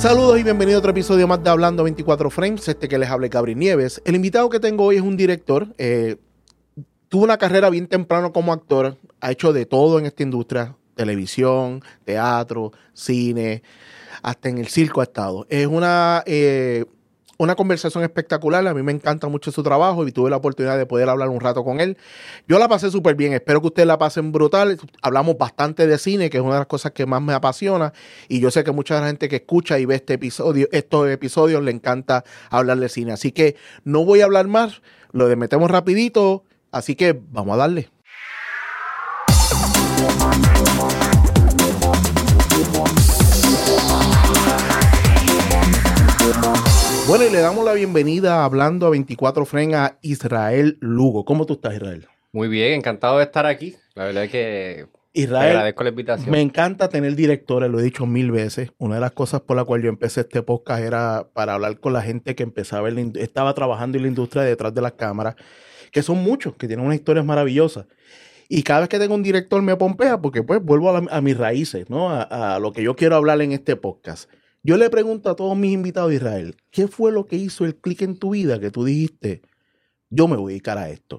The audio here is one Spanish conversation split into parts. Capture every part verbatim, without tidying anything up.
Saludos y bienvenido a otro episodio más de Hablando veinticuatro Frames, este que les habla Gabriel Nieves. El invitado que tengo hoy es un director, eh, tuvo una carrera bien temprano como actor, ha hecho de todo en esta industria, televisión, teatro, cine, hasta en el circo ha estado. Es una, eh, una conversación espectacular, a mí me encanta mucho su trabajo y tuve la oportunidad de poder hablar un rato con él. Yo la pasé súper bien, espero que ustedes la pasen brutal. Hablamos bastante de cine, que es una de las cosas que más me apasiona, y yo sé que mucha gente que escucha y ve este episodio, estos episodios le encanta hablar de cine, así que no voy a hablar más, lo de metemos rapidito, así que vamos a darle. Bueno, y le damos la bienvenida a Hablando a veinticuatro Frames a Israel Lugo. ¿Cómo tú estás, Israel? Muy bien, encantado de estar aquí. La verdad es que Israel, te agradezco la invitación. Me encanta tener directores, lo he dicho mil veces. Una de las cosas por la cual yo empecé este podcast era para hablar con la gente que empezaba, en la, estaba trabajando en la industria detrás de las cámaras, que son muchos, que tienen unas historias maravillosas. Y cada vez que tengo un director me pompea porque pues vuelvo a, la, a mis raíces, ¿no? A, a lo que yo quiero hablar en este podcast. Yo le pregunto a todos mis invitados de Israel, ¿qué fue lo que hizo el clic en tu vida que tú dijiste, yo me voy a dedicar a esto?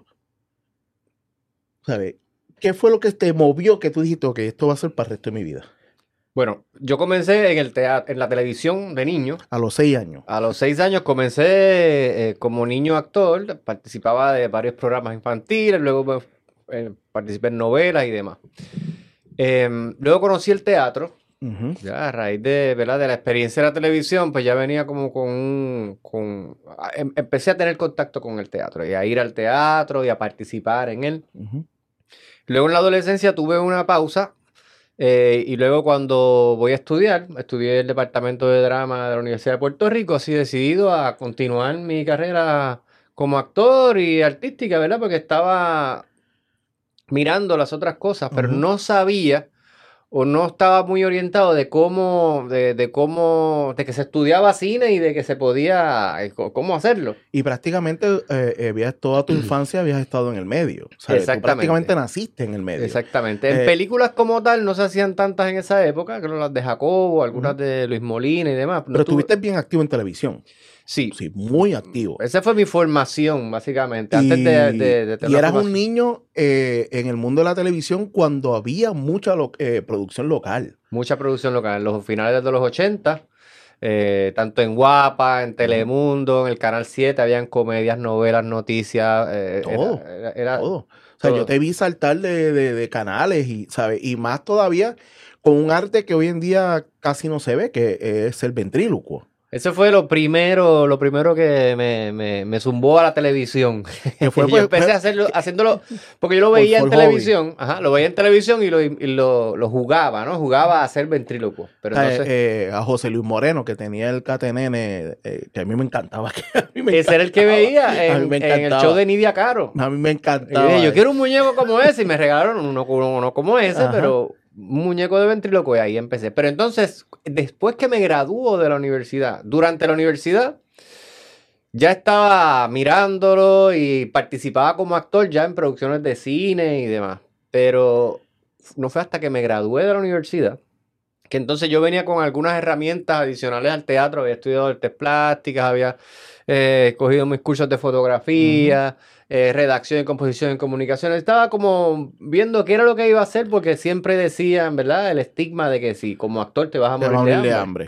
¿Sabes? ¿Qué fue lo que te movió que tú dijiste, ok, esto va a ser para el resto de mi vida? Bueno, yo comencé en el teatro, en la televisión de niño. A los seis años. A los seis años comencé eh, como niño actor, participaba de varios programas infantiles, luego eh, participé en novelas y demás. Eh, luego conocí el teatro. Uh-huh. Ya a raíz de, ¿verdad? de la experiencia de la televisión, pues ya venía como con un... Con, em, empecé a tener contacto con el teatro y a ir al teatro y a participar en él. Uh-huh. Luego en la adolescencia tuve una pausa eh, y luego cuando voy a estudiar, estudié el departamento de drama de la Universidad de Puerto Rico, así decidido a continuar mi carrera como actor y artística, ¿verdad? Porque estaba mirando las otras cosas, pero uh-huh. no sabía o no estaba muy orientado de cómo, de, de cómo, de que se estudiaba cine y de que se podía, cómo hacerlo. Y prácticamente eh, habías, toda tu infancia habías estado en el medio. O sea, Exactamente. Tú prácticamente naciste en el medio. Exactamente. En eh, películas como tal no se hacían tantas en esa época, creo las de Jacobo, algunas uh-huh. de Luis Molina y demás. Pero estuviste tuve... bien activo en televisión. Sí. Sí, muy activo. Esa fue mi formación, básicamente, y, antes de, de, de tener Y eras formación. Un niño eh, en el mundo de la televisión cuando había mucha lo, eh, producción local. Mucha producción local. En los finales de los ochenta, eh, tanto en Guapa, en Telemundo, en el Canal siete, habían comedias, novelas, noticias. Eh, todo, era, era, era, todo. O sea, todo. Yo te vi saltar de, de, de canales, y, ¿sabes? Y más todavía con un arte que hoy en día casi no se ve, que es el ventrílocuo. Eso fue lo primero, lo primero que me, me, me zumbó a la televisión. ¿Qué fue, yo pues, empecé a hacerlo, haciéndolo, porque yo lo veía en televisión, ajá, lo veía en televisión y lo, y lo, lo jugaba, ¿no? Jugaba a ser ventrílocuo. Pero entonces, eh, eh, a José Luis Moreno, que tenía el catenene, eh, que a mí me encantaba. Que a mí me ese encantaba. era el que veía en, en el show de Nidia Caro. A mí me encantaba. Y dije, yo quiero un muñeco como ese, y me regalaron uno, uno como ese, ajá. pero... un muñeco de ventríloco y ahí empecé. Pero entonces, después que me graduó de la universidad, durante la universidad, ya estaba mirándolo y participaba como actor ya en producciones de cine y demás. Pero no fue hasta que me gradué de la universidad que entonces yo venía con algunas herramientas adicionales al teatro. Había estudiado artes plásticas, había eh, cogido mis cursos de fotografía, uh-huh. Eh, redacción y composición en comunicación. Estaba como viendo qué era lo que iba a hacer porque siempre decían, ¿verdad? El estigma de que si como actor te vas a morir, morir de, de hambre. hambre.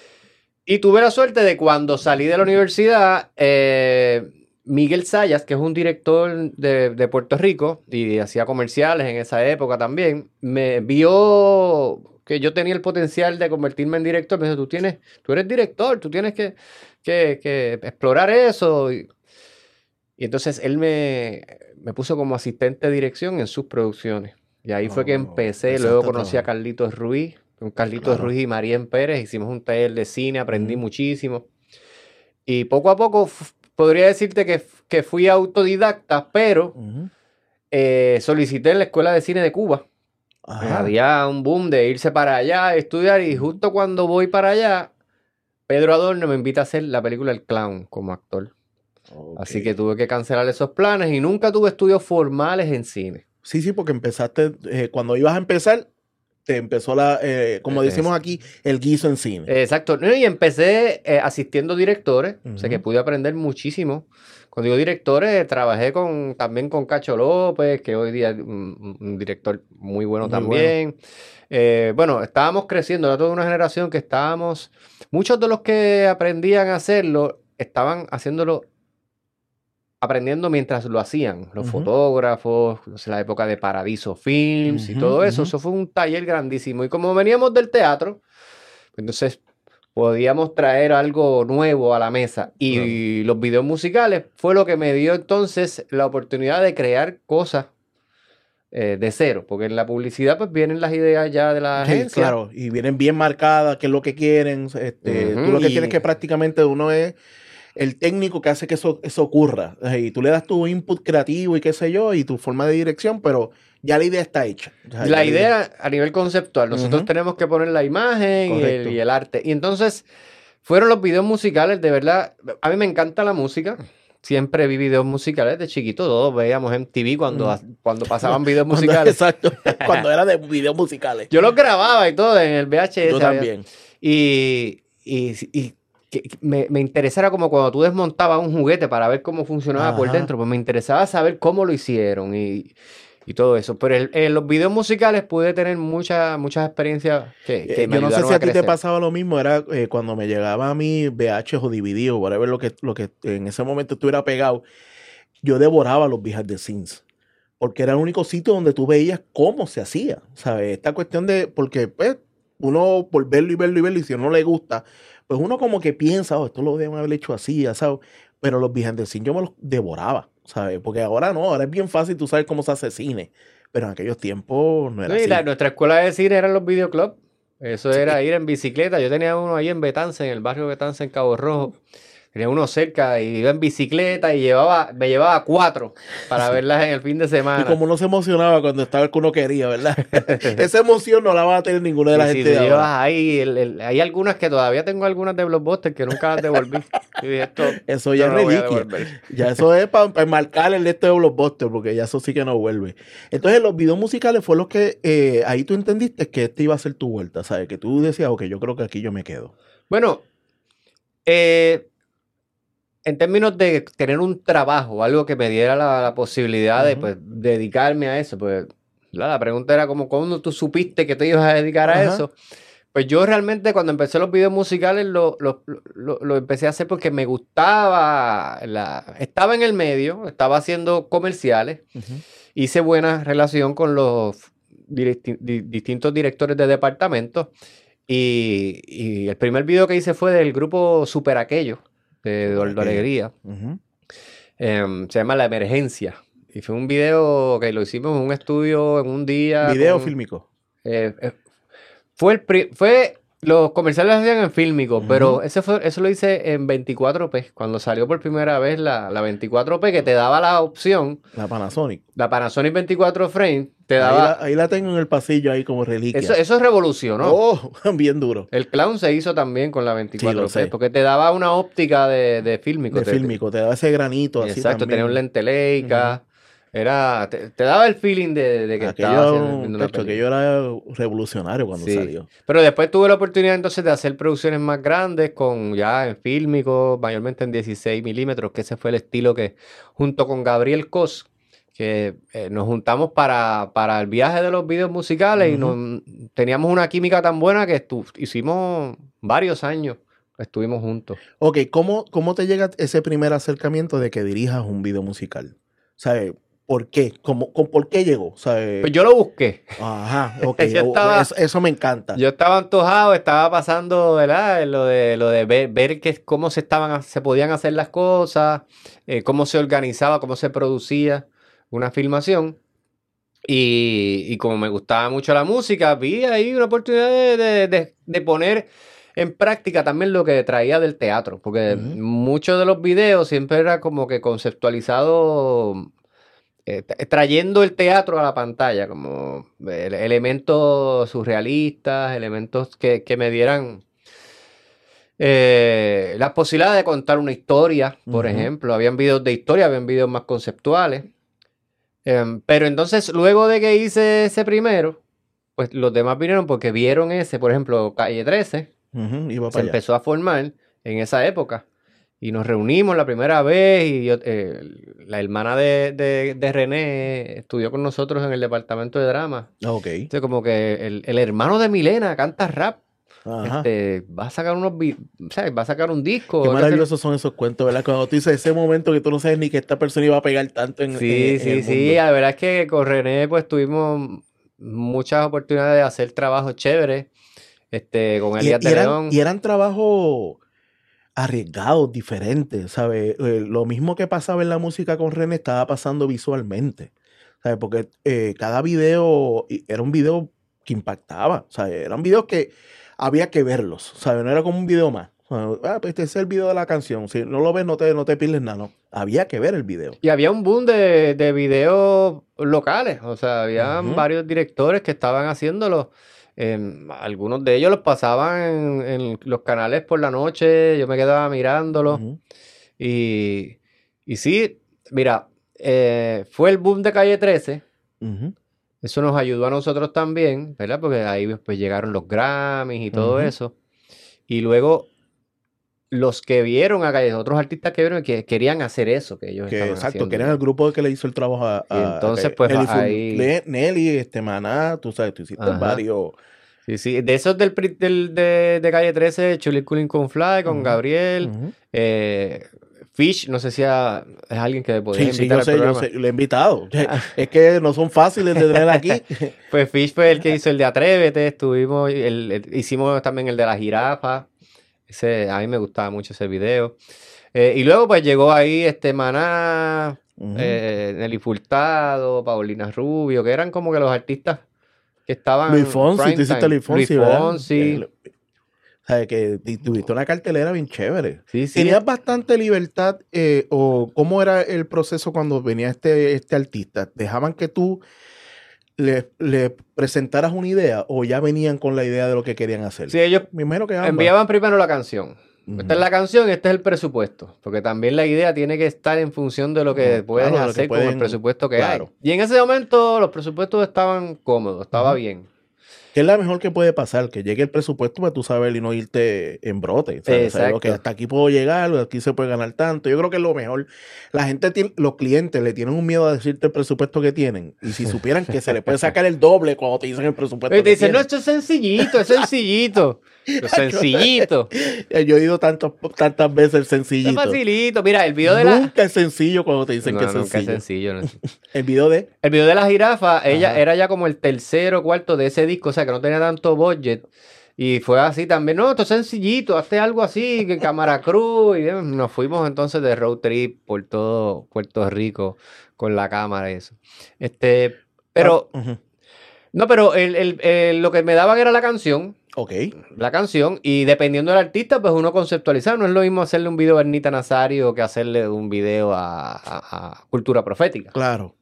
Y tuve la suerte de cuando salí de la universidad, eh, Miguel Sayas, que es un director de, de Puerto Rico y hacía comerciales en esa época también, me vio que yo tenía el potencial de convertirme en director. Me dijo, tú, tienes, tú eres director, tú tienes que, que, que explorar eso. Y, Y entonces él me, me puso como asistente de dirección en sus producciones. Y ahí oh, fue que empecé. Luego conocí a Carlitos Ruiz. Con Carlitos claro. Ruiz y Marien Pérez. Hicimos un taller de cine, aprendí uh-huh. muchísimo. Y poco a poco f- podría decirte que, que fui autodidacta, pero uh-huh. eh, solicité en la Escuela de Cine de Cuba. Ajá. Había un boom de irse para allá a estudiar. Y justo cuando voy para allá, Pedro Adorno me invita a hacer la película El Clown como actor. Okay. Así que tuve que cancelar esos planes y nunca tuve estudios formales en cine. Sí, sí, porque empezaste, eh, cuando ibas a empezar, te empezó la, eh, como decimos aquí, el guiso en cine. Exacto. No, y empecé eh, asistiendo directores, Uh-huh. o sea que pude aprender muchísimo. Cuando digo directores, trabajé con, también con Cacho López, que hoy día es un, un director muy bueno muy también. Bueno. Eh, bueno, estábamos creciendo, era toda una generación que estábamos, muchos de los que aprendían a hacerlo, estaban haciéndolo, aprendiendo mientras lo hacían, los uh-huh. fotógrafos, no sé, la época de Paradiso Films uh-huh, y todo eso, uh-huh. eso fue un taller grandísimo. Y como veníamos del teatro, entonces podíamos traer algo nuevo a la mesa. Y claro. los videos musicales fue lo que me dio entonces la oportunidad de crear cosas eh, de cero, porque en la publicidad pues vienen las ideas ya de la sí, agencia. Claro, y vienen bien marcadas, qué es lo que quieren. Este, uh-huh, tú lo que y... tienes que prácticamente uno es el técnico que hace que eso, eso ocurra. Y tú le das tu input creativo y qué sé yo, y tu forma de dirección, pero ya la idea está hecha. O sea, la idea, idea a nivel conceptual, nosotros uh-huh. tenemos que poner la imagen y el, y el arte. Y entonces fueron los videos musicales, de verdad, a mí me encanta la música. Siempre vi videos musicales de chiquito, todos veíamos M T V cuando, mm. cuando pasaban videos cuando, musicales. Exacto, cuando era de videos musicales. Yo los grababa y todo en el V H S. Yo también. Y, y, y que me, me interesara como cuando tú desmontabas un juguete para ver cómo funcionaba Ajá. por dentro, pues me interesaba saber cómo lo hicieron y, y todo eso. Pero el, en los videos musicales pude tener muchas muchas experiencias que, que me Yo no sé si a, a ti crecer. te pasaba lo mismo, era eh, cuando me llegaba a mi V H o D V D o whatever lo que, lo que en ese momento estuviera pegado, yo devoraba los behind the scenes. Porque era el único sitio donde tú veías cómo se hacía, ¿sabes? Esta cuestión de, porque pues, uno por verlo y verlo y verlo, y si no le gusta, pues uno como que piensa, oh, esto lo deben haber hecho así, ¿sabes? Pero los behind the scenes yo me los devoraba, ¿sabes? Porque ahora no, ahora es bien fácil, tú sabes cómo se hace cine, pero en aquellos tiempos no era sí, así. La, nuestra escuela de cine eran los videoclubs, eso sí. era ir en bicicleta, yo tenía uno ahí en Betance, en el barrio Betance, en Cabo Rojo. Tenía uno cerca y iba en bicicleta y llevaba, me llevaba cuatro para sí. verlas en el fin de semana. Y como uno se emocionaba cuando estaba el que uno quería, ¿verdad? Esa emoción no la va a tener ninguna de las sí, gente. Si de llevas ahí, el, el, hay algunas que todavía tengo algunas de Blockbuster que nunca las devolví. Y esto, eso ya es reliquia. Ya eso es para pa marcar el esto de Blockbuster, porque ya eso sí que no vuelve. Entonces los videos musicales fue los que eh, ahí tú entendiste que este iba a ser tu vuelta, ¿sabes? Que tú decías, ok, yo creo que aquí yo me quedo. Bueno, eh... en términos de tener un trabajo, algo que me diera la, la posibilidad uh-huh. de pues, dedicarme a eso, pues la, la pregunta era como, ¿cuándo tú supiste que te ibas a dedicar uh-huh. a eso? Pues yo realmente cuando empecé los videos musicales lo, lo, lo, lo empecé a hacer porque me gustaba, la, estaba en el medio, estaba haciendo comerciales, uh-huh. hice buena relación con los direct, di, distintos directores de departamentos y, y el primer video que hice fue del grupo Super Aquello, de Eduardo Alegría. Uh-huh. um, se llama La Emergencia. Y fue un video que lo hicimos en un estudio en un día. ¿Video con, fílmico? Eh, eh, fue el pri fue los comerciales hacían en fílmico, uh-huh. pero ese fue, eso lo hice en veinticuatro P. Cuando salió por primera vez la, la veinticuatro P, que te daba la opción. La Panasonic. La Panasonic veinticuatro frame. Te daba, ahí, la, ahí la tengo en el pasillo, ahí como reliquia. Eso, eso revolucionó. Oh, bien duro. El Clown se hizo también con la veinticuatro P, sí, porque te daba una óptica de, de fílmico. De te, fílmico, te daba ese granito así. Exacto, tenía un lente Leica. Uh-huh. Era, te, te daba el feeling de, de que aquello, estaba haciendo una pecho, que yo era revolucionario cuando sí. salió. Pero después tuve la oportunidad entonces de hacer producciones más grandes con ya en fílmico, mayormente en dieciséis milímetros, que ese fue el estilo que junto con Gabriel Cos, que eh, nos juntamos para, para el viaje de los videos musicales uh-huh. y nos, teníamos una química tan buena que hicimos varios años, estuvimos juntos. Ok, ¿cómo, cómo te llega ese primer acercamiento de que dirijas un video musical? ¿Sabes? ¿Por qué? ¿Cómo, cómo, ¿Por qué llegó? ¿Sabes? Pues yo lo busqué. Ajá, ok. estaba, eso, eso me encanta. Yo estaba antojado, estaba pasando, ¿verdad? Lo de, lo de ver, ver que, cómo se, estaban, se podían hacer las cosas, eh, cómo se organizaba, cómo se producía una filmación. Y, y como me gustaba mucho la música, vi ahí una oportunidad de, de, de, de poner en práctica también lo que traía del teatro. Porque uh-huh. muchos de los videos siempre era como que conceptualizado... Eh, trayendo el teatro a la pantalla, como elementos surrealistas, elementos que, que me dieran eh, la posibilidad de contar una historia, por uh-huh. ejemplo. Habían videos de historia, habían videos más conceptuales. Eh, pero entonces, luego de que hice ese primero, pues los demás vinieron porque vieron ese, por ejemplo, Calle trece, Uh-huh, iba se para allá. empezó a formar en esa época. Y nos reunimos la primera vez y yo, eh, la hermana de, de, de René estudió con nosotros en el departamento de drama. Ok. Entonces, como que el, el hermano de Milena canta rap. Ajá. Este, va a sacar unos, vi- o sea, va a sacar un disco. Qué hay que hacer- maravillosos son esos cuentos, ¿verdad? Cuando tú dices ese momento que tú no sabes ni que esta persona iba a pegar tanto en, Sí, en- en sí, el sí. mundo. La verdad es que con René, pues tuvimos muchas oportunidades de hacer trabajos chéveres. Este, con Y, Elías y de eran, León. y eran trabajos arriesgados, diferentes, ¿sabes? Eh, lo mismo que pasaba en la música con René estaba pasando visualmente, ¿sabes? Porque eh, cada video y- era un video que impactaba, ¿sabes? Eran videos que había que verlos, ¿sabes? No era como un video más. O sea, ah, pues este es el video de la canción. Si no lo ves, no te, no te pierdes nada, no. Había que ver el video. Y había un boom de, de videos locales, o sea, había Ujú. varios directores que estaban haciéndolo. Em, algunos de ellos los pasaban en, en los canales por la noche, yo me quedaba mirándolos. Ujú. Y, y sí, mira, eh, fue el boom de Calle trece, Ujú. eso nos ayudó a nosotros también, ¿verdad? Porque ahí pues llegaron los Grammys y todo Ujú. eso. Y luego los que vieron a Calle, otros artistas que vieron que querían hacer eso que ellos Que estaban exacto, haciendo. que eran el grupo que le hizo el trabajo a, Y a- a entonces, Calle- pues, Nelly, a- Fur- ahí- Le- Nelly, este Maná, tú sabes, tú hiciste Ajá. varios. Sí, sí. De esos del, pri- del- de, de Calle trece, Chuli Culin con Fly, con Ujú, Gabriel, ujú. eh, Fish, no sé si a- es alguien que podrías Sí, sí, invitar yo al sé, yo programa. sé, lo he invitado. Es que no son fáciles de tener aquí. Pues Fish fue el que hizo el de Atrévete, estuvimos, el- el- hicimos también el de la jirafa. Ese, a mí me gustaba mucho ese video. Eh, y luego pues llegó ahí este Maná, Ujú. eh, Nelly Furtado, Paulina Rubio, que eran como que los artistas que estaban Luis Fonsi, prime tú hiciste time. Luis Fonsi, Luis ¿verdad? Fonsi. Eh, O sea, que ti- tuviste una cartelera bien chévere. Sí, sí. ¿Tenías bastante libertad eh, o cómo era el proceso cuando venía este, este artista? ¿Dejaban que tú le, le presentaras una idea o ya venían con la idea de lo que querían hacer? Sí, ellos Me imagino que ambas. enviaban primero la canción. Ujú. Esta es la canción y este es el presupuesto. Porque también la idea tiene que estar en función de lo que Ujú, pueden claro, de lo que hacer con el pueden- presupuesto que claro. hay. Y en ese momento los presupuestos estaban cómodos, estaba Ujú. bien. ¿Qué es la mejor que puede pasar? Que llegue el presupuesto para tú saber y no irte en brote. ¿Sabes? Saber lo que Exacto. hasta aquí puedo llegar, aquí se puede ganar tanto. Yo creo que es lo mejor. La gente, tiene- los clientes le tienen un miedo a decirte el presupuesto que tienen. Y si supieran que se le puede sacar el doble cuando te dicen el presupuesto Y te que dicen, no, tienen. esto es sencillito, es sencillito. Es sencillito. Eh, Yo he oído tantos, tantas veces el Es sencillito. facilito. Mira, el video de la... Nunca es sencillo cuando te dicen No, que es nunca es sencillo. sencillo. no. El video de... El video de la jirafa, ella Ajá. era ya como el tercero o cuarto de ese disco, o sea que no tenía tanto budget. Y fue así también, no, esto es sencillito, hazte algo así, que Cámara Cruz. Y demás. Nos fuimos entonces de road trip por todo Puerto Rico con la cámara y eso. Este, pero, Ah, ujú. no, pero el, el- el- lo que me daban era la canción, Ok. la canción, y dependiendo del artista, pues uno conceptualizaba. No es lo mismo hacerle un video a Ernita Nazario que hacerle un video a, a- a Cultura Profética. Claro.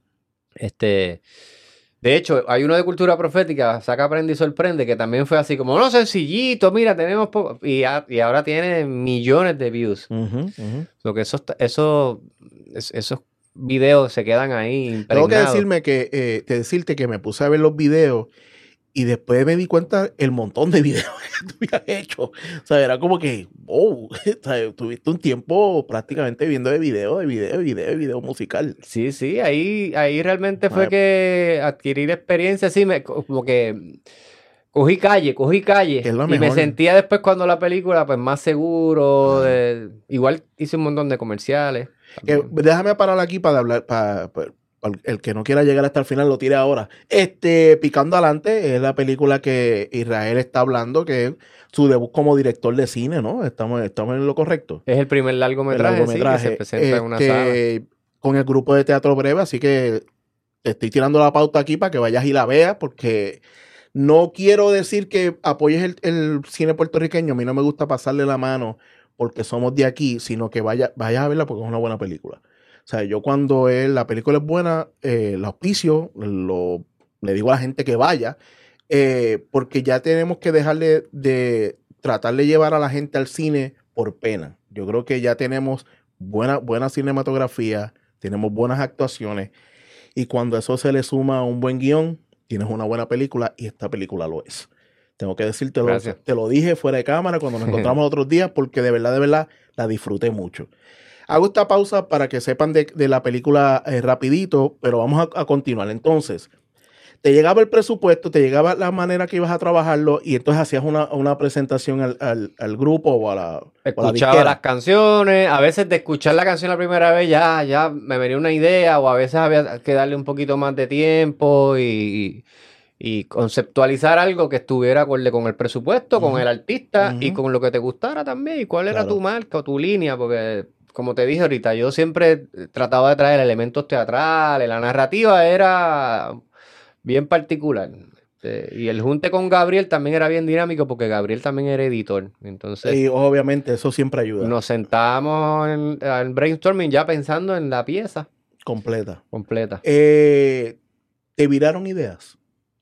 Este, de hecho, hay uno de Cultura Profética, Saca, Aprende y Sorprende, que también fue así como, no, sencillito, mira, tenemos poco. Y, a- y ahora tiene millones de views. Ujú, ujú. Lo que esos, esos, es- esos videos se quedan ahí Tengo que impregnados. decirme que, eh, que decirte que me puse a ver los videos y después me di cuenta el montón de videos que tú habías hecho. O sea, era como que, wow, o sea, tuviste un tiempo prácticamente viendo de video, de video, de video, de video musical. Sí, sí, ahí, ahí realmente fue Ay. que adquirir experiencia, sí, me, como que cogí calle, cogí calle. Que es lo Y me mejor. sentía después cuando la película, pues más seguro. de- igual hice un montón de comerciales. Que, también. déjame parar aquí para hablar, para, para- para el que no quiera llegar hasta el final lo tire ahora. Este, Picando Adelante es la película que Israel está hablando, que es su debut como director de cine, ¿no? Estamos, estamos en lo correcto. Es el primer largometraje, El largometraje. sí, que se presenta en una Este, sala. con el grupo de Teatro Breve, así que te estoy tirando la pauta aquí para que vayas y la veas, porque no quiero decir que apoyes el, el cine puertorriqueño, a mí no me gusta pasarle la mano porque somos de aquí, sino que vaya, vayas a verla porque es una buena película. O sea, yo cuando él, la película es buena, eh, la auspicio, lo, le digo a la gente que vaya, eh, porque ya tenemos que dejarle de tratar de llevar a la gente al cine por pena. Yo creo que ya tenemos buena, buena cinematografía, tenemos buenas actuaciones, y cuando eso se le suma a un buen guión, tienes una buena película y esta película lo es. Tengo que decirte, Gracias. te lo dije fuera de cámara cuando nos encontramos otros días porque de verdad, de verdad, la disfruté mucho. Hago esta pausa para que sepan de, de la película eh, rapidito, pero vamos a, a continuar. Entonces, te llegaba el presupuesto, te llegaba la manera que ibas a trabajarlo y entonces hacías una, una presentación al, al, al grupo o a la o Escuchaba a la las canciones, a veces de escuchar la canción la primera vez ya, ya me venía una idea o a veces había que darle un poquito más de tiempo y, y, y conceptualizar algo que estuviera acorde con el presupuesto, uh-huh. con el artista uh-huh. y con lo que te gustara también y cuál era claro. tu marca o tu línea, porque como te dije ahorita, yo siempre trataba de traer elementos teatrales, la narrativa era bien particular. Y el junte con Gabriel también era bien dinámico porque Gabriel también era editor. Entonces, y obviamente eso siempre ayuda. Nos sentábamos en, en brainstorming ya pensando en la pieza. Completa. Completa. Eh, ¿Te viraron ideas?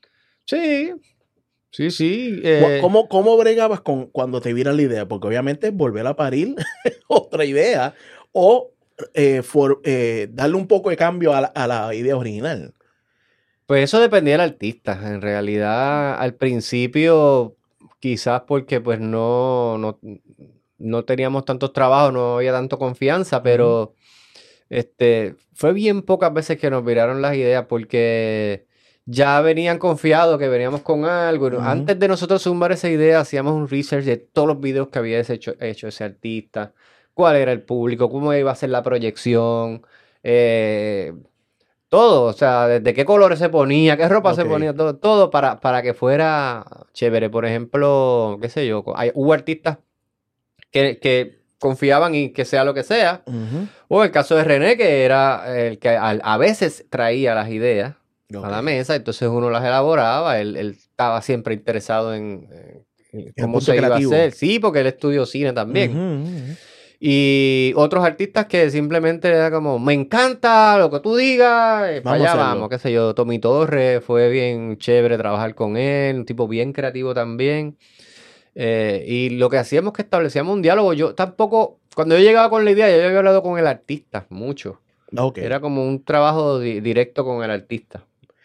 Sí, sí, sí. Eh, ¿Cómo, ¿Cómo bregabas con cuando te viran la idea? Porque obviamente es volver a parir otra idea o eh, for, eh, darle un poco de cambio a la, a la idea original. Pues eso dependía del artista. En realidad, al principio, quizás porque pues no, no, no teníamos tantos trabajos, no había tanto confianza, pero uh-huh. este, fue bien pocas veces que nos viraron las ideas porque ya venían confiados que veníamos con algo. Uh-huh. Antes de nosotros sumar esa idea, hacíamos un research de todos los videos que había hecho, hecho ese artista, cuál era el público, cómo iba a ser la proyección, eh... todo, o sea, desde qué colores se ponía, qué ropa okay. se ponía, todo, todo para, para que fuera chévere. Por ejemplo, qué sé yo, hay, hubo artistas que, que confiaban en que sea lo que sea. Uh-huh. O el caso de René, que era el que a, a veces traía las ideas okay. a la mesa, entonces uno las elaboraba, él, él estaba siempre interesado en, en cómo se creativo. iba a hacer. Sí, porque él estudió cine también. Uh-huh, uh-huh. Y otros artistas que simplemente era como, me encanta lo que tú digas, para allá vamos, qué sé yo, Tommy Torres, fue bien chévere trabajar con él, un tipo bien creativo también. Eh, y lo que hacíamos es que establecíamos un diálogo. Yo tampoco, cuando yo llegaba con la idea, yo había hablado con el artista mucho. Okay. Era como un trabajo di- directo con el artista.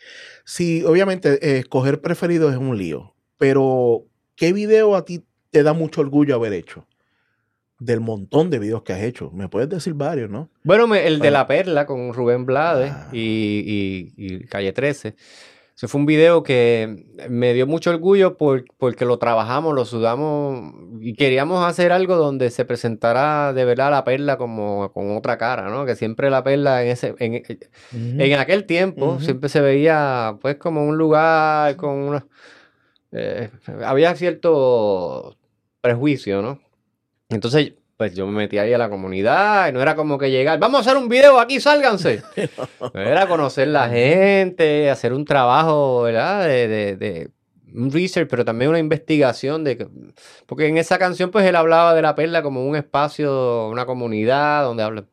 Sí, obviamente, eh, escoger preferido es un lío, pero ¿qué video a ti te da mucho orgullo haber hecho? Del montón de videos que has hecho. Me puedes decir varios, ¿no? Bueno, me, el de La Perla con Rubén Blades ah. y, y, y Calle trece. Ese fue un video que me dio mucho orgullo por, porque lo trabajamos, lo sudamos y queríamos hacer algo donde se presentara de verdad La Perla como con otra cara, ¿no? Que siempre La Perla en ese en, uh-huh. en aquel tiempo uh-huh. siempre se veía pues como un lugar con una... Eh, había cierto prejuicio, ¿no? Entonces, pues yo me metí ahí a la comunidad y no era como que llegar, vamos a hacer un video aquí, sálganse. Era conocer la gente, hacer un trabajo, ¿verdad? De, de, de un research, pero también una investigación de que, porque en esa canción pues él hablaba de La Perla como un espacio, una comunidad donde habla.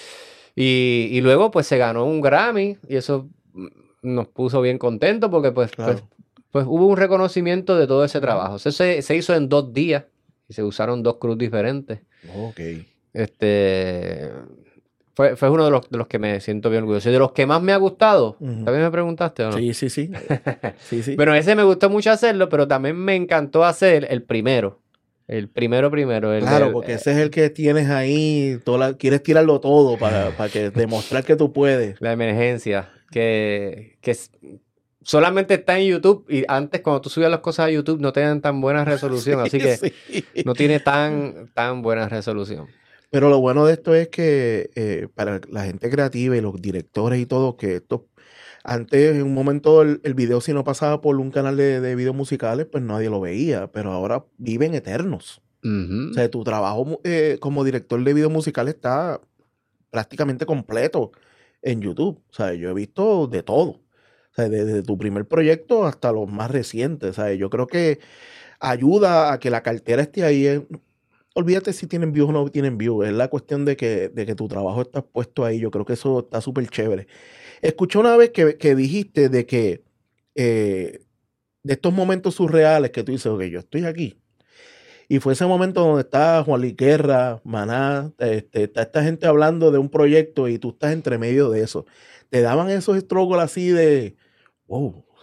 Y, y luego pues se ganó un Grammy y eso nos puso bien contentos porque pues, claro. pues, pues hubo un reconocimiento de todo ese trabajo. Eso se, se hizo en dos días. Y se usaron dos crews diferentes. Ok. Este... Fue, fue uno de los, de los que me siento bien orgulloso. Y de los que más me ha gustado, uh-huh. ¿también me preguntaste o no? Sí, sí, sí. sí, sí. Bueno, ese me gustó mucho hacerlo, pero también me encantó hacer el primero. El primero primero. El claro, del, porque ese es el que tienes ahí, toda la, quieres tirarlo todo para, para que demostrar que tú puedes. La emergencia, que... que solamente está en YouTube y antes cuando tú subías las cosas a YouTube no tenían tan buena resolución, sí, así que sí. no tiene tan, tan buena resolución. Pero lo bueno de esto es que eh, para la gente creativa y los directores y todo, que esto antes en un momento el, el video si no pasaba por un canal de, de videos musicales, pues nadie lo veía, pero ahora viven eternos. Uh-huh. O sea, tu trabajo eh, como director de videos musicales está prácticamente completo en YouTube. O sea, yo he visto de todo. O sea, desde tu primer proyecto hasta los más recientes. ¿Sabes? Yo creo que ayuda a que la cartera esté ahí. Olvídate si tienen views o no tienen views. Es la cuestión de que, de que tu trabajo está puesto ahí. Yo creo que eso está súper chévere. Escuché una vez que, que dijiste de que eh, de estos momentos surreales que tú dices, ok, yo estoy aquí. Y fue ese momento donde está Juan Luis Guerra, Maná, este, está esta gente hablando de un proyecto y tú estás entre medio de eso. Te daban esos struggles así de... wow,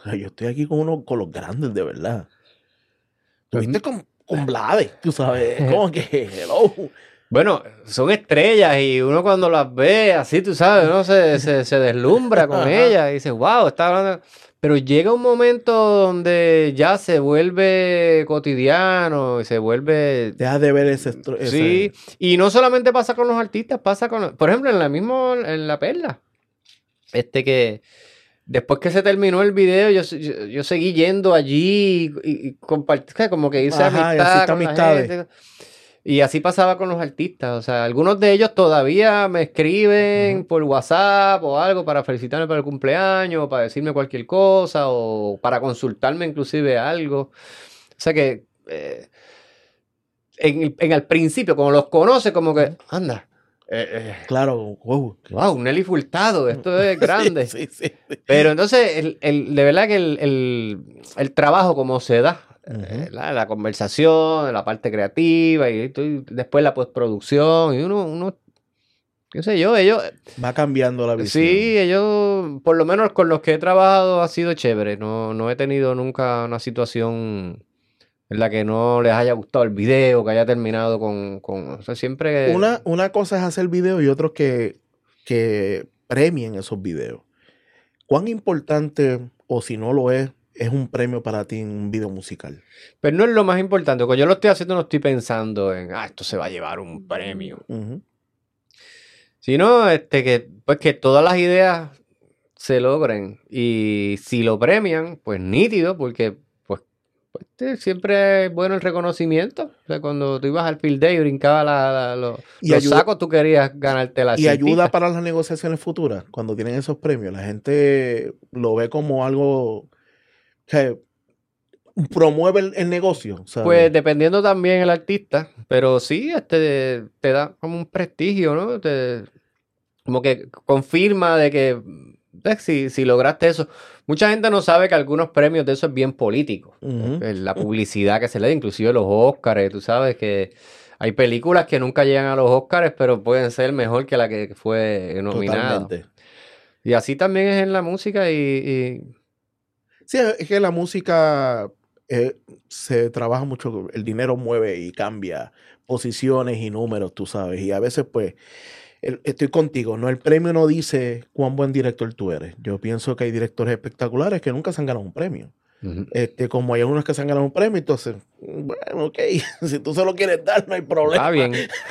O sea, yo estoy aquí con uno, con los grandes, de verdad. Tuviste con, con Blades, tú sabes, como que, hello. Bueno, son estrellas y uno cuando las ve así, tú sabes, uno se, se, se deslumbra con ellas y dice, wow, está hablando. Pero llega un momento donde ya se vuelve cotidiano y se vuelve... Dejas de ver ese, ese... Sí, y no solamente pasa con los artistas, pasa con... Por ejemplo, en la misma, en La Perla. Este que... Después que se terminó el video, yo, yo, yo seguí yendo allí y, y compartir, como que irse Ajá, amistad y así está con la amistades. gente. Y así pasaba con los artistas. O sea, algunos de ellos todavía me escriben uh-huh. por WhatsApp o algo para felicitarme por el cumpleaños, o para decirme cualquier cosa, o para consultarme inclusive algo. O sea que eh, en, en el principio, como los conoce, como que, anda. Eh, eh, claro, wow. Wow, Nelly Furtado, esto es grande. sí, sí, sí. Pero entonces, el, el, de verdad que el, el, el trabajo como se da, uh-huh. eh, la, la conversación, la parte creativa y, y después la postproducción, y uno, uno, qué sé yo, ellos... Va cambiando la visión. Sí, ellos, por lo menos con los que he trabajado ha sido chévere. No, no he tenido nunca una situación... en la que no les haya gustado el video, que haya terminado con... con o sea, siempre... Una, una cosa es hacer video y otros que, que premien esos videos. ¿Cuán importante, o si no lo es, es un premio para ti en un video musical? Pero no es lo más importante. Cuando yo lo estoy haciendo no estoy pensando en, ah, esto se va a llevar un premio. Uh-huh. Sino este, que, pues, que todas las ideas se logren. Y si lo premian, pues nítido, porque... Pues, siempre es bueno el reconocimiento. O sea, cuando tú ibas al field day y brincabas la, la, lo, y los ayuda, sacos, tú querías ganarte la Y cintita. Ayuda para las negociaciones futuras. Cuando tienen esos premios, la gente lo ve como algo que promueve el, el negocio, ¿sabes? Pues dependiendo también el artista, pero sí, este te da como un prestigio, ¿no? Te, como que confirma de que Si, si lograste eso. Mucha gente no sabe que algunos premios de eso es bien político. Uh-huh. La publicidad que se le da, inclusive los Óscares. Tú sabes que hay películas que nunca llegan a los Óscares, pero pueden ser mejor que la que fue nominada. Totalmente. Y así también es en la música y... y... Sí, es que la música eh, se trabaja mucho, el dinero mueve y cambia posiciones y números, tú sabes. Y a veces pues... Estoy contigo, no, el premio no dice cuán buen director tú eres. Yo pienso que hay directores espectaculares que nunca se han ganado un premio. Uh-huh. Este, como hay unos que se han ganado un premio, entonces, bueno, ok, si tú se lo quieres dar, no hay problema. Está bien.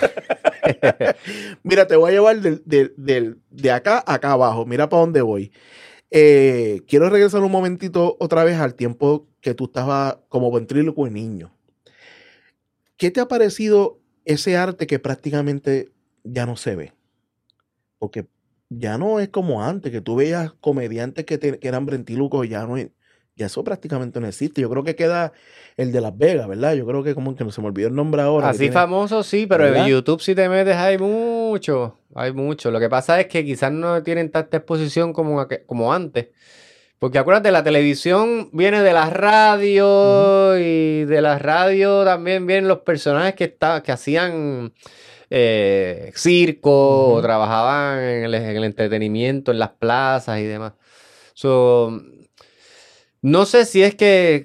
Mira, te voy a llevar de, de, de, de acá a acá abajo. Mira para dónde voy. Eh, quiero regresar un momentito otra vez al tiempo que tú estabas como ventríloco y niño. ¿Qué te ha parecido ese arte que prácticamente ya no se ve? Porque ya no es como antes, que tú veías comediantes que, te, que eran ventrílocos, ya no, ya eso prácticamente no existe. Yo creo que queda el de Las Vegas, ¿verdad? Yo creo que como que no se me olvidó el nombre ahora. Así tiene, famoso, sí, pero ¿verdad? En YouTube si te metes hay mucho, hay mucho. Lo que pasa es que quizás no tienen tanta exposición como, como antes. Porque acuérdate, la televisión viene de las radios uh-huh. y de las radios también vienen los personajes que, está, que hacían... Eh, circo, uh-huh. o trabajaban en el, en el entretenimiento, en las plazas y demás. So, no sé si es que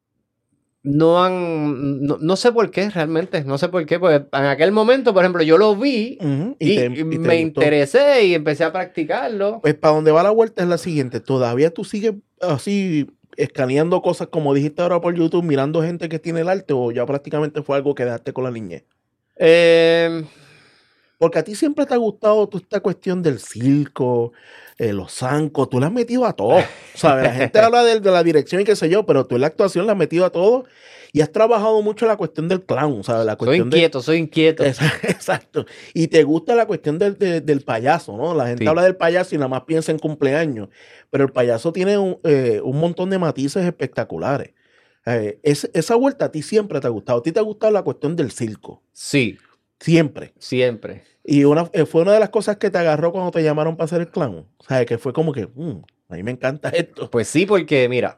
no han, no, no sé por qué realmente, no sé por qué, porque en aquel momento, por ejemplo, yo lo vi uh-huh. y, y, te, y, y me interesé y empecé a practicarlo. Pues para donde va la vuelta es la siguiente, todavía tú sigues así escaneando cosas como dijiste ahora por YouTube, mirando gente que tiene el arte, o ya prácticamente fue algo que dejaste con la niñez. Eh, Porque a ti siempre te ha gustado toda esta cuestión del circo, eh, los zancos, tú le has metido a todo. ¿Sabes? La gente habla de, de la dirección y qué sé yo, pero tú en la actuación le has metido a todo y has trabajado mucho la cuestión del clown, ¿sabes? La cuestión soy inquieto, de, soy inquieto. Exacto. Y te gusta la cuestión del, de, del payaso, ¿no? La gente sí. habla del payaso y nada más piensa en cumpleaños, pero el payaso tiene un, eh, un montón de matices espectaculares. Eh, es, esa vuelta a ti siempre te ha gustado. A ti te ha gustado la cuestión del circo. Sí. Siempre. Siempre. Y una, eh, fue una de las cosas que te agarró cuando te llamaron para hacer el clown. O sea, que fue como que, mmm, a mí me encanta esto. Pues sí, porque mira,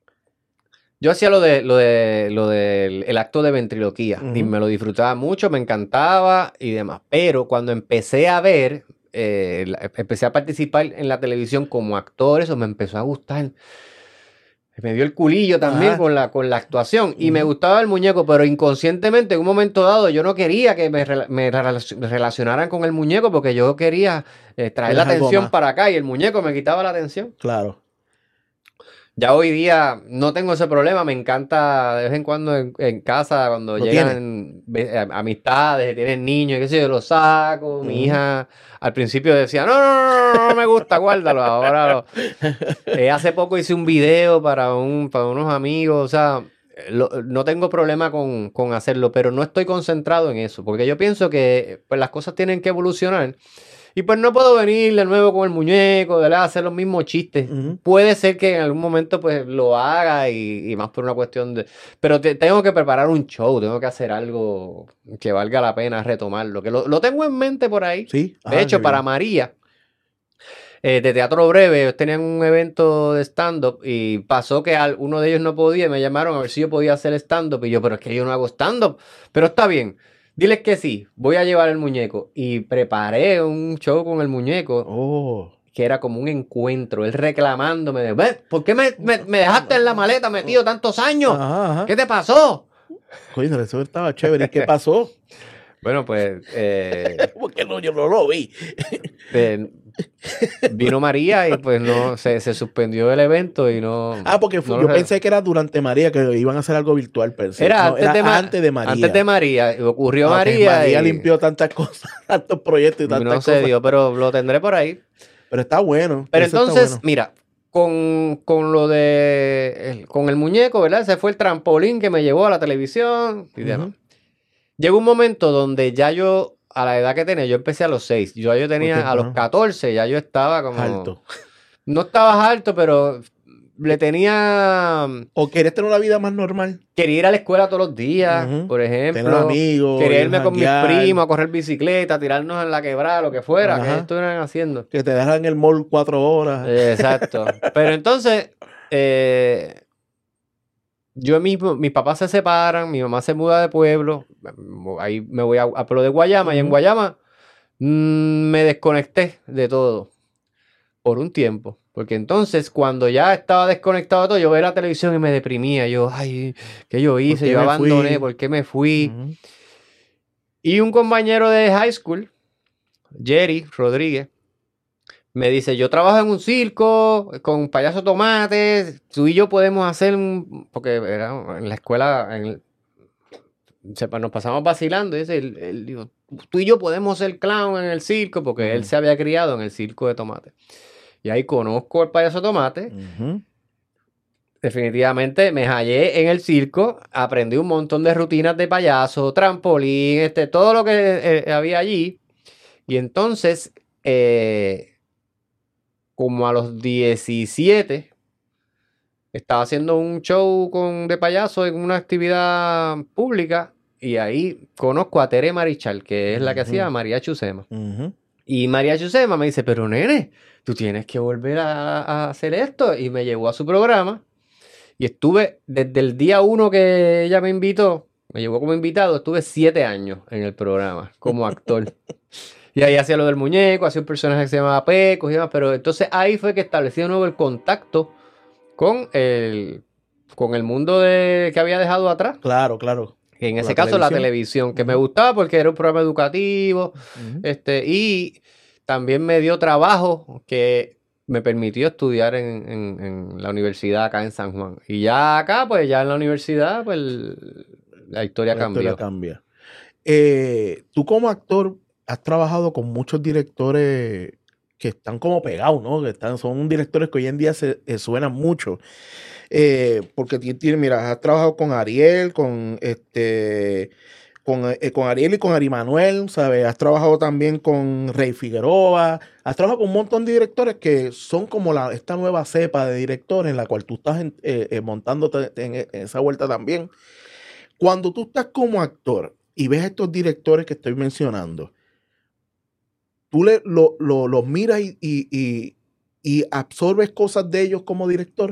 yo hacía lo de lo de lo del el acto de ventriloquía uh-huh. y me lo disfrutaba mucho, me encantaba y demás. Pero cuando empecé a ver, eh, la, empecé a participar en la televisión como actor, eso me empezó a gustar. me dio el culillo también con la, con la actuación. Y uh-huh. me gustaba el muñeco, pero inconscientemente en un momento dado yo no quería que me, me relacionaran con el muñeco porque yo quería eh, traer la atención para acá y el muñeco me quitaba la atención. Claro. Ya hoy día no tengo ese problema, me encanta de vez en cuando en, en casa, cuando ¿Lo llegan tiene? amistades, tienen niños, qué sé yo, los saco, uh-huh. mi hija al principio decía, no, no, no, no, no me gusta, guárdalo, ahora lo... eh, hace poco hice un video para, un, para unos amigos, o sea, lo, no tengo problema con, con hacerlo, pero no estoy concentrado en eso, porque yo pienso que pues, las cosas tienen que evolucionar. Y pues no puedo venir de nuevo con el muñeco, de hacer los mismos chistes. Uh-huh. Puede ser que en algún momento pues lo haga y, y más por una cuestión de... Pero te, tengo que preparar un show, tengo que hacer algo que valga la pena retomarlo. Que lo, lo tengo en mente por ahí. Sí. De ah, hecho, para bien. María, eh, de Teatro Breve, ellos tenían un evento de stand-up y pasó que al, uno de ellos no podía y me llamaron a ver si yo podía hacer stand-up. Y yo, pero es que yo no hago stand-up. Pero está bien. Diles que sí, voy a llevar el muñeco. Y preparé un show con el muñeco. Oh. Que era como un encuentro. Él reclamándome de, ¿ves? ¿Por qué me, me, me dejaste en la maleta metido tantos años? Ajá, ajá. ¿Qué te pasó? Coño, eso estaba chévere. ¿Qué pasó? Bueno, pues... Eh, Porque no, yo no lo vi. eh, vino María y pues no se, se suspendió el evento y no... Ah, porque fue, no yo lo... pensé que era durante María, que iban a hacer algo virtual. Pensé. Era, no, antes, era de antes de María. Antes de María. Ocurrió ah, María. María y... limpió tantas cosas, tantos proyectos y tantas no cosas. No se dio, pero lo tendré por ahí. Pero está bueno. Pero entonces, bueno. mira, con, con lo de... El, con el muñeco, ¿verdad? Ese fue el trampolín que me llevó a la televisión y uh-huh. demás. Llegó un momento donde ya yo... A la edad que tenía, yo empecé a los seis. Yo, yo tenía a los catorce, ya yo estaba como... Alto. No estaba alto, pero le tenía... ¿O querías tener una vida más normal? Quería ir a la escuela todos los días, uh-huh. por ejemplo. Tener amigos. Quería irme con mis primos a correr bicicleta, tirarnos en la quebrada, lo que fuera, uh-huh. que ellos estuvieran haciendo. Que te dejan en el mall cuatro horas. Exacto. Pero entonces... Eh, Yo mismo, mis papás se separan, mi mamá se muda de pueblo, ahí me voy a, a Pueblo de Guayama, uh-huh. y en Guayama mmm, me desconecté de todo por un tiempo. Porque entonces, cuando ya estaba desconectado de todo, yo veía la televisión y me deprimía. Yo, ay, ¿qué yo hice? Yo abandoné, fui? ¿Por qué me fui? Uh-huh. Y un compañero de high school, Jerry Rodríguez, me dice, yo trabajo en un circo con Payaso Tomate, tú y yo podemos hacer un... Porque era en la escuela, en el, nos pasamos vacilando, y dice, él, él dijo, tú y yo podemos ser clown en el circo, porque uh-huh. él se había criado en el circo de Tomate. Y ahí conozco al Payaso Tomate. Uh-huh. Definitivamente me hallé en el circo, aprendí un montón de rutinas de payaso, trampolín, este, todo lo que eh, había allí. Y entonces... Eh, como a los diecisiete, estaba haciendo un show con, de payaso en una actividad pública y ahí conozco a Tere Marichal, que es la que uh-huh. hacía María Chusema. Uh-huh. Y María Chusema me dice, pero nene, tú tienes que volver a, a hacer esto. Y me llevó a su programa y estuve desde el día uno que ella me invitó, me llevó como invitado, estuve siete años en el programa como actor. Y ahí hacía lo del muñeco, hacía un personaje que se llamaba Peco y demás, pero entonces ahí fue que establecí de nuevo el contacto con el, con el mundo de, que había dejado atrás. Claro, claro. En ese caso televisión. La televisión, que uh-huh. me gustaba porque era un programa educativo, uh-huh. este, y también me dio trabajo que me permitió estudiar en, en, en la universidad acá en San Juan. Y ya acá, pues ya en la universidad, pues la historia la cambió. Historia cambia. Eh, tú como actor... has trabajado con muchos directores que están como pegados, ¿no? Que están, son directores que hoy en día se, se suenan mucho. Eh, porque tiene, mira, has trabajado con Ariel, con este, con, eh, con Ariel y con Ari Manuel, ¿sabes? Has trabajado también con Rey Figueroa. Has trabajado con un montón de directores que son como la, esta nueva cepa de directores en la cual tú estás en, eh, eh, montándote en, en esa vuelta también. Cuando tú estás como actor y ves a estos directores que estoy mencionando, tú le, lo, lo, los miras y, y, y, y absorbes cosas de ellos como director.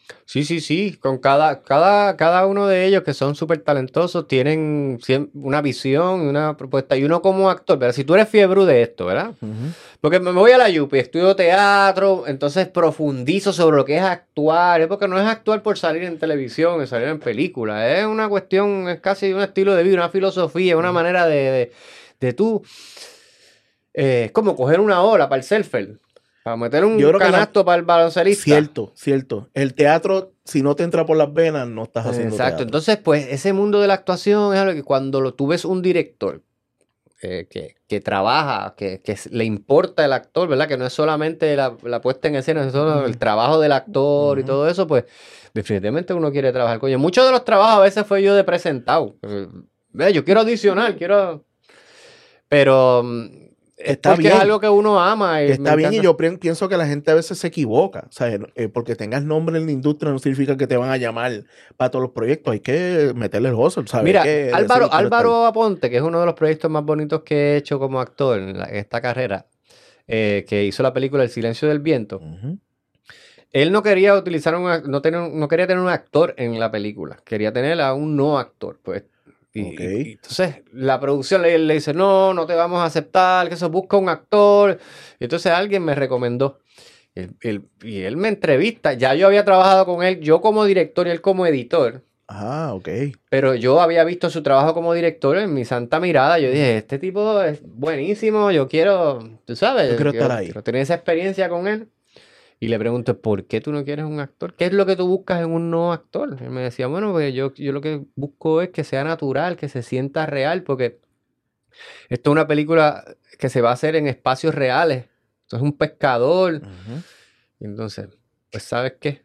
Sí, sí, sí, con cada, cada, cada uno de ellos que son súper talentosos tienen siem- una visión y una propuesta. Y uno como actor, ¿verdad? Si tú eres fiebre de esto, ¿verdad? Ujú. Porque me voy a la Yupi, estudio teatro, entonces profundizo sobre lo que es actuar. Es porque no es actuar por salir en televisión, es salir en película. Es una cuestión, es casi un estilo de vida, una filosofía, una Ujú. manera de, de, de tú. Eh, es como coger una ola para el surfer, para meter Yo un creo que la, canasto para el baloncelista. cierto, cierto. El teatro, si no te entra por las venas, no estás haciendo Exacto, teatro. entonces pues ese mundo de la actuación es algo que cuando lo, tú ves un director eh, que, que trabaja, que, que le importa el actor, ¿verdad? Que no es solamente la, la puesta en escena, es solo el Ujú. trabajo del actor y Ujú. todo eso, pues definitivamente uno quiere trabajar con ellos. Muchos de los trabajos a veces fue yo de presentado. Eh, ve, yo quiero audicionar, quiero... Pero mm, Que es está porque es bien. algo que uno ama Que y me está bien y encanta. yo pi- pienso que la gente a veces se equivoca, o sea, eh, porque tengas nombre en la industria no significa que te van a llamar para todos los proyectos, hay que meterle el hustle, ¿sabes? Hay Mira, que decir, Álvaro, quiero estar. Álvaro Aponte, que es uno de los proyectos más bonitos que he hecho como actor en, la- en esta carrera, eh, que hizo la película El silencio del viento. Ujú. Él no quería utilizar un, ac- no, tener, un- no quería tener un actor en la película, quería tener a un no actor, pues. Y, Ok. y- y entonces la producción le, le dice, no, no te vamos a aceptar, que eso busca un actor. Y entonces alguien me recomendó. Él- él- y él me entrevista, ya yo había trabajado con él, yo como director y él como editor. Ah, ok. Pero yo había visto su trabajo como director en mi santa mirada. Yo Ujú. dije, este tipo es buenísimo, yo quiero, tú Yo sabes, quiero estar quiero, ahí. quiero tener esa experiencia con él. Y le pregunto, ¿por qué tú no quieres un actor? ¿Qué es lo que tú buscas en un nuevo actor? Él me decía, bueno, pues yo, yo lo que busco es que sea natural, que se sienta real, porque esto es una película que se va a hacer en espacios reales. Esto es un pescador. Ujú. Y entonces, pues, ¿sabes qué?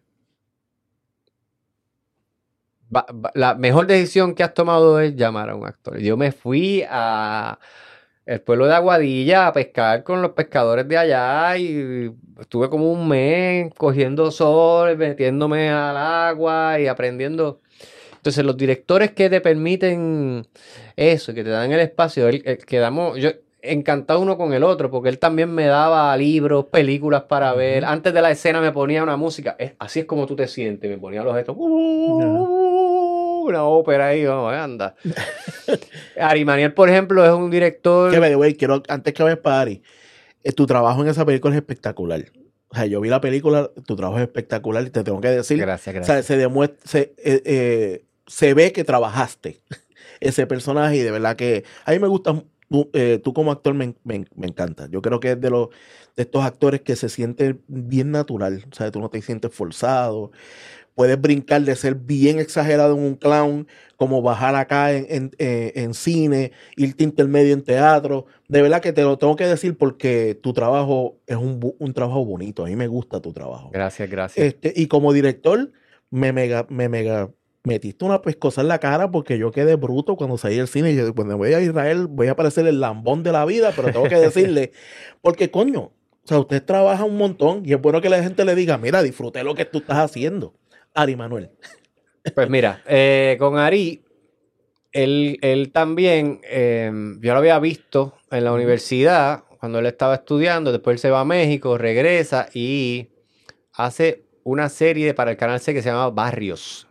Va- va- la mejor decisión que has tomado es llamar a un actor. Yo me fui a el pueblo de Aguadilla a pescar con los pescadores de allá y estuve como un mes cogiendo sol, metiéndome al agua y aprendiendo. Entonces, los directores que te permiten eso, que te dan el espacio, el- el- quedamos, yo encantado uno con el otro, porque él también me daba libros, películas para ver. Ujú. Antes de la escena me ponía una música. Es- así es como tú te sientes. Me ponía los gestos. Ajá. Una ópera ahí, vamos, anda. Ari Maniel, por ejemplo, es un Que by director. the way, quiero, antes que vayas para Ari, eh, tu trabajo en esa película es espectacular. O sea, yo vi la película, tu trabajo es espectacular y te tengo que decir, Gracias, o sea, gracias. se demuestra, se, eh, eh, se ve que trabajaste ese personaje y de verdad que a mí me gusta, tú, eh, tú como actor me, me- me encanta. Yo creo que es de los de estos actores que se siente bien natural, o sea, tú no te sientes forzado, puedes brincar de ser bien exagerado en un clown, como bajar acá en, en, eh, en cine, irte intermedio en teatro. De verdad que te lo tengo que decir porque tu trabajo es un, bu- un trabajo bonito. A mí me gusta tu trabajo. Gracias, gracias. Este, y como director, me mega, me mega metiste una pescosa en la cara porque yo quedé bruto cuando salí del cine. Y yo, cuando voy a Israel, voy a parecer el lambón de la vida, pero tengo que decirle, porque coño, o sea, usted trabaja un montón y es bueno que la gente le diga, mira, disfruté lo que tú estás haciendo. Ari Manuel. Pues mira, eh, con Ari, él, él también, eh, yo lo había visto en la Ujú. universidad cuando él estaba estudiando, después él se va a México, regresa y hace una serie para el canal C que se llama Barrios,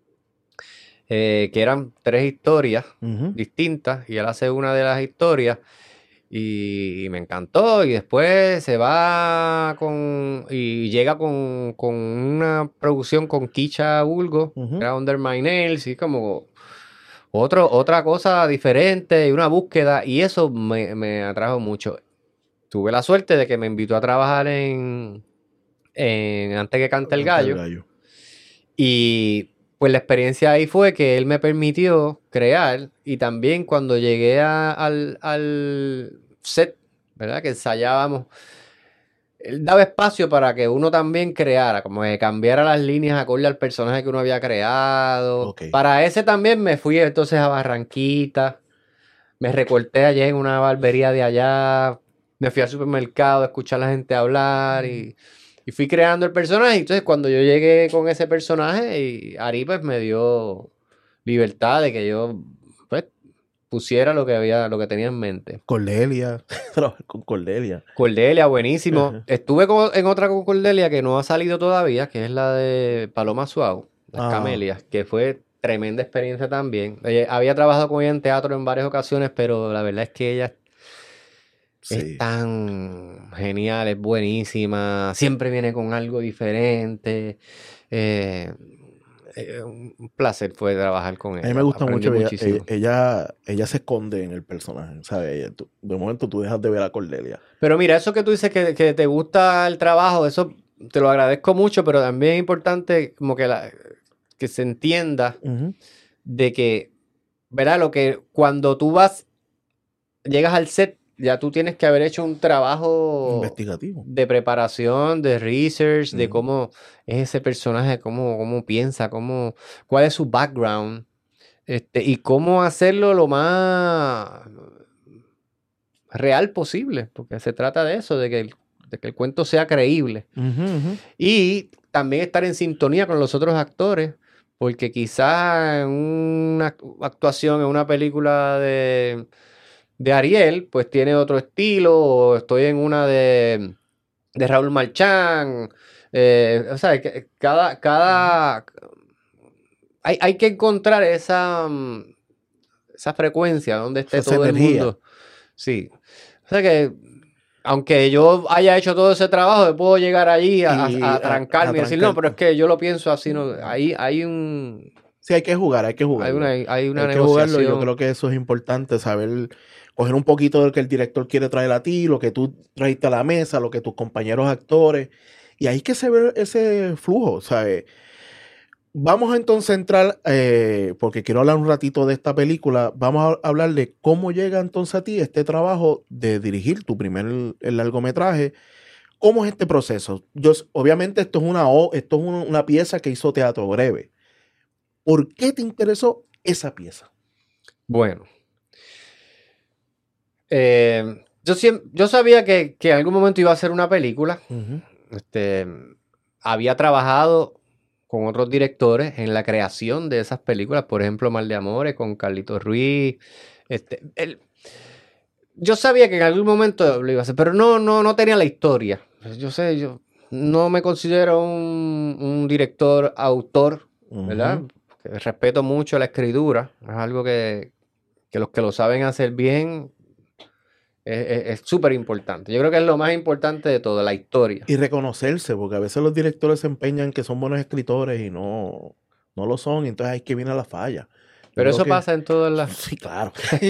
eh, que eran tres historias Ujú. distintas y él hace una de las historias y, y me encantó y después se va con y llega con, con una producción con Kicha Bulgo, que Ujú. era Under My Nails y como otro, otra cosa diferente y una búsqueda y eso me, me atrajo mucho. Tuve la suerte de que me invitó a trabajar en, en Antes que cante el Canta el gallo. gallo. Y pues la experiencia ahí fue que él me permitió crear y también cuando llegué a- al, al set, ¿verdad? Que ensayábamos, él daba espacio para que uno también creara, como que cambiara las líneas acorde al personaje que uno había creado. Ok. Para ese también me fui entonces a Barranquita, me recorté allá en una barbería de allá, me fui al supermercado a escuchar a la gente hablar y... Y fui creando el personaje. Entonces, cuando yo llegué con ese personaje, y Ari pues me dio libertad de que yo, pues, pusiera lo que había, lo que tenía en mente. Cordelia, trabajar con Cordelia. Cordelia, buenísimo. Ajá. Estuve con- en otra con Cordelia que no ha salido todavía, que es la de Paloma Suau, Las Ah. Camelias, que fue tremenda experiencia también. Ella- había trabajado con ella en teatro en varias ocasiones, pero la verdad es que ella Sí. es tan genial, es buenísima, siempre viene con algo diferente. Eh, eh, un placer fue trabajar con ella. A mí me gusta Aprendí mucho, ella, muchísimo. ella, ella, ella se esconde en el personaje, ¿sabes? Ella- tú- de momento tú dejas de ver a Cordelia. Pero mira, eso que tú dices que, que te gusta el trabajo, eso te lo agradezco mucho, pero también es importante como que, la, que se entienda Ujú. de que, ¿verdad? Lo que cuando tú vas, llegas al set, ya tú tienes que haber hecho un trabajo Investigativo. de preparación, de research, de Ujú. cómo es ese personaje, cómo, cómo piensa, cómo, cuál es su background, este, y cómo hacerlo lo más real posible, porque se trata de eso, de que el, de que el cuento sea creíble. Ujú, ujú. Y también estar en sintonía con los otros actores, porque quizás en una actuación, en una película de, de Ariel, pues tiene otro estilo, o estoy en una de, de Raúl Marchán. Eh, o sea, que cada, cada, hay, hay que encontrar esa, mm, esa frecuencia donde esté Esa todo el energía. mundo. Sí. O sea que, aunque yo haya hecho todo ese trabajo, yo puedo llegar allí a, a- Y a a- trancarme a y decir, no, pero es trancarte. que yo lo pienso así. No. Ahí hay un, Sí, hay que jugar, hay que hay jugarlo. una, hay una Hay que jugarlo. Yo negociación. creo que eso es importante, saber coger un poquito de lo que el director quiere traer a ti, lo que tú traiste a la mesa, lo que tus compañeros actores. Y ahí es que se ve ese flujo, ¿sabes? Vamos entonces a entrar, eh, porque quiero hablar un ratito de esta película, vamos a hablar de cómo llega entonces a ti este trabajo de dirigir tu primer el largometraje. ¿Cómo es este proceso? Yo, obviamente esto es una, o- esto es una, una pieza que hizo Teatro Breve. ¿Por qué te interesó esa pieza? Bueno, eh, yo, siem- yo sabía que, que en algún momento iba a hacer una película. Ujú. Este, había trabajado con otros directores en la creación de esas películas, por ejemplo, Mal de Amores con Carlitos Ruiz. Este, el- yo sabía que en algún momento lo iba a hacer, pero no, no, no tenía la historia. Yo sé, yo no me considero un, un director autor, ¿verdad? Ujú. Que respeto mucho la escritura. Es algo que, que los que lo saben hacer bien es es- es súper importante. Yo creo que es lo más importante de todo, la historia. Y reconocerse, porque a veces los directores se empeñan que son buenos escritores y no, no lo son, y entonces ahí es que viene la falla. Yo Pero creo eso que pasa en todas las... sí, claro.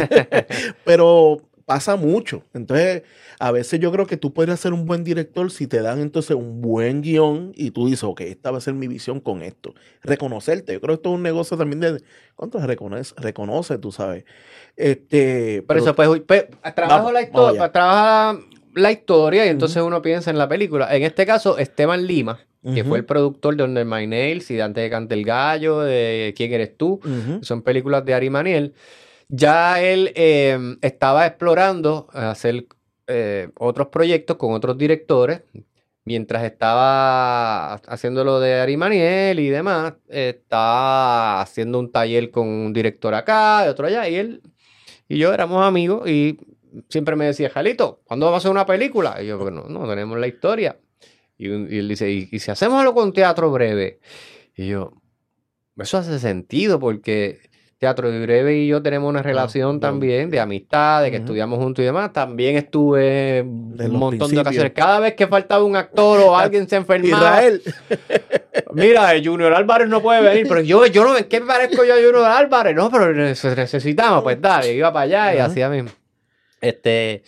Pero pasa mucho. Entonces, a veces yo creo que tú puedes ser un buen director si te dan entonces un buen guión y tú dices, ok, esta va a ser mi visión con esto. Reconocerte. Yo creo que esto es un negocio también de... ¿Cuánto se reconoce? Reconoce, tú sabes. Este, Por pero eso, pues, pues, trabajo vamos, la vamos historia, allá. trabaja la historia y entonces Ujú, uno piensa en la película. En este caso, Esteban Lima, que fue el ujú, productor de Under My Nails y de Antes de Cante el Gallo, de ¿Quién eres tú? ujú, Son películas de Ari Maniel. Ya él eh, estaba explorando hacer eh, otros proyectos con otros directores. Mientras estaba haciendo lo de Ari Maniel y demás, estaba haciendo un taller con un director acá y otro allá. Y él y yo éramos amigos y siempre me decía, Jalito, ¿cuándo vamos a hacer una película? Y yo, porque no, no tenemos la historia. Y, un- y él dice, ¿y, y si hacemos algo con Teatro Breve? Y yo, eso hace sentido porque Teatro Breve y yo tenemos una ah, relación no, también de eh, amistad, de que ujú, estudiamos juntos y demás. También estuve de un los montón de principios. ocasiones. Cada vez que faltaba un actor o alguien se enfermaba, Israel. mira, el Junior Álvarez no puede venir, pero yo, yo no, ¿en qué me parezco yo a Junior Álvarez? No, pero neces- necesitamos, pues dale, iba para allá y Ajá. hacía mismo. Este,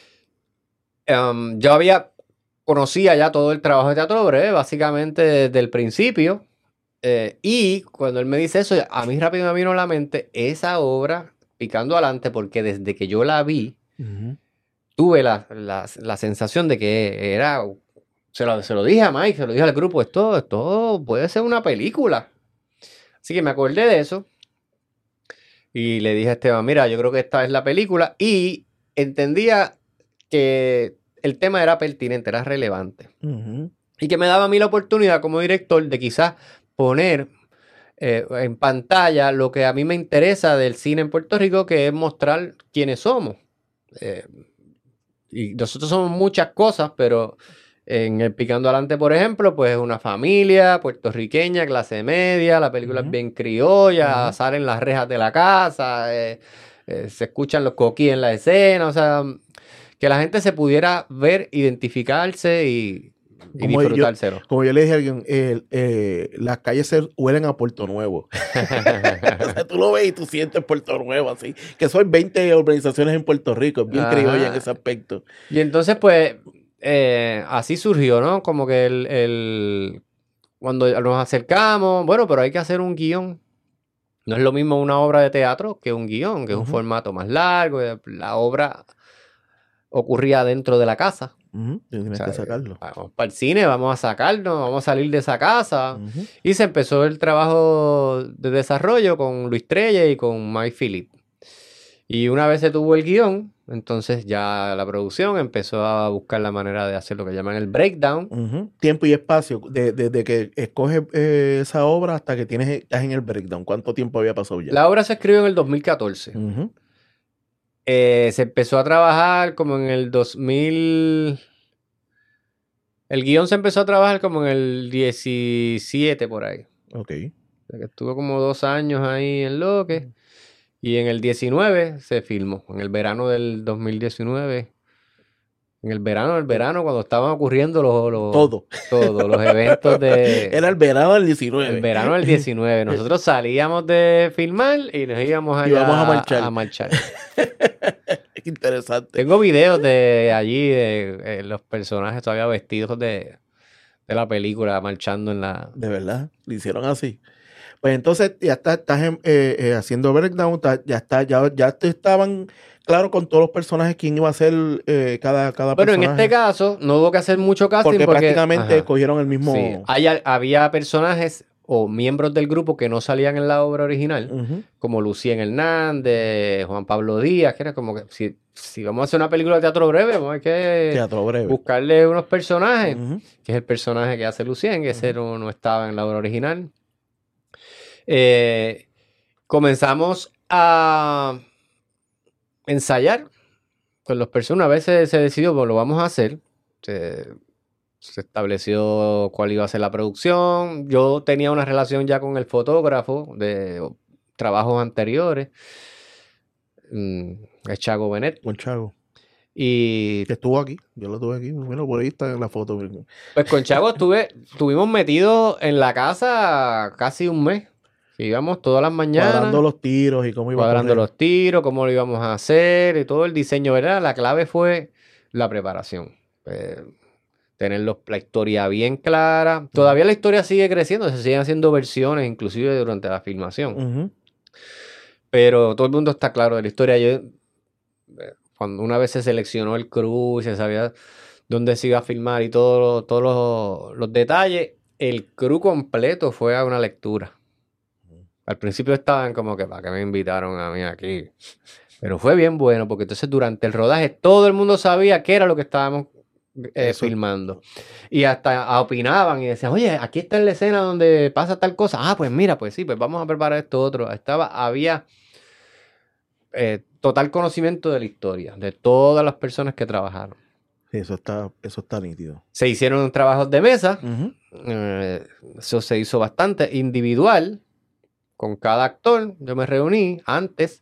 em, yo había, conocía ya todo el trabajo de Teatro Breve, básicamente desde el principio. eh, y cuando él me dice eso, a mí rápido me vino a la mente esa obra picando adelante, porque desde que yo la vi, Ujú. tuve la, la- la sensación de que era, se lo, se lo dije a Mike, se lo dije al grupo, esto, esto puede ser una película. Así que me acordé de eso y le dije a Esteban, mira, yo creo que esta es la película y entendía que el tema era pertinente, era relevante Ujú. y que me daba a mí la oportunidad como director de quizás poner eh, en pantalla lo que a mí me interesa del cine en Puerto Rico, que es mostrar quiénes somos. Eh, y nosotros somos muchas cosas, pero en el Picando Adelante, por ejemplo, pues es una familia puertorriqueña, clase media, la película uh-huh. es bien criolla, uh-huh. salen las rejas de la casa, eh, eh, se escuchan los coquíes en la escena, o sea, que la gente se pudiera ver, identificarse y, y como disfrutárselo. Yo, como yo le dije a alguien, eh, eh, las calles se huelen a Puerto Nuevo. O sea, tú lo ves y tú sientes Puerto Nuevo, así. Que son veinte organizaciones en Puerto Rico, es bien Ajá. criolla en ese aspecto. Y entonces, pues, eh, así surgió, ¿no? Como que el, el... Cuando nos acercamos, bueno, pero hay que hacer un guión. No es lo mismo una obra de teatro que un guión, que uh-huh. es un formato más largo. La obra ocurría dentro de la casa. Uh-huh. Tienes o sea, que sacarlo. Vamos para el cine, vamos a sacarlo, vamos a salir de esa casa. Uh-huh. Y se empezó el trabajo de desarrollo con Luis Trelle y con Mike Phillip. Y una vez se tuvo el guión, entonces ya la producción empezó a buscar la manera de hacer lo que llaman el breakdown. Uh-huh. Tiempo y espacio, desde de, de que escoges eh, esa obra hasta que tienes, estás en el breakdown. ¿Cuánto tiempo había pasado ya? La obra se escribió en el dos mil catorce. Uh-huh. Eh, se empezó a trabajar como en el dos mil... El guión se empezó a trabajar como en el diecisiete por ahí. Ok. O sea, que estuvo como dos años ahí en lo que... Y en el diecinueve se filmó, en el verano del dos mil diecinueve. En el verano, el verano, cuando estaban ocurriendo los... los todo. Todos los eventos de... Era el verano del diecinueve. El verano del diecinueve. Nosotros salíamos de filmar y nos íbamos allá íbamos a marchar. A marchar. Interesante. Tengo videos de allí, de, de los personajes todavía vestidos de, de la película, marchando en la... De verdad, lo hicieron así. Pues entonces ya está, estás eh, eh, haciendo breakdown, está, ya está, ya, ya te estaban claro con todos los personajes quién iba a ser eh, cada, cada bueno, personaje. Bueno, en este caso no hubo que hacer mucho casting porque, porque prácticamente ajá. cogieron el mismo... Sí. Hay, había personajes o miembros del grupo que no salían en la obra original, uh-huh. como Lucien Hernández, Juan Pablo Díaz, que era como que si, si vamos a hacer una película de teatro breve, vamos a que teatro breve. buscarle unos personajes, uh-huh. que es el personaje que hace Lucien, que uh-huh. ese no, no estaba en la obra original. Eh, comenzamos a ensayar con los personajes. A veces se decidió, pues lo vamos a hacer. Se, se estableció cuál iba a ser la producción. Yo tenía una relación ya con el fotógrafo de trabajos anteriores. Es Chago Benet. Con Chago. Y que estuvo aquí, yo lo tuve aquí, bueno, por ahí está en la foto. Pues con Chago estuve, estuvimos metidos en la casa casi un mes. Íbamos todas las mañanas. Cuadrando los tiros y cómo iba Cuadrando los tiros, cómo lo íbamos a hacer y todo el diseño, ¿verdad? La clave fue la preparación. Eh, tener los, la historia bien clara. Todavía la historia sigue creciendo, se siguen haciendo versiones, inclusive durante la filmación. Uh-huh. Pero todo el mundo está claro de la historia. Yo, cuando una vez se seleccionó el crew y se sabía dónde se iba a filmar y todos todo los, los detalles, el crew completo fue a una lectura. Al principio estaban como que, ¿para qué me invitaron a mí aquí? Pero fue bien bueno, porque entonces durante el rodaje todo el mundo sabía qué era lo que estábamos eh, filmando. Y hasta opinaban y decían, oye, aquí está en la escena donde pasa tal cosa. Ah, pues mira, pues sí, pues vamos a preparar esto otro. Estaba, había eh, total conocimiento de la historia, de todas las personas que trabajaron. Sí, eso está, eso está nítido. Se hicieron trabajos de mesa. Uh-huh. eh, eso se hizo bastante individual. Con cada actor yo me reuní antes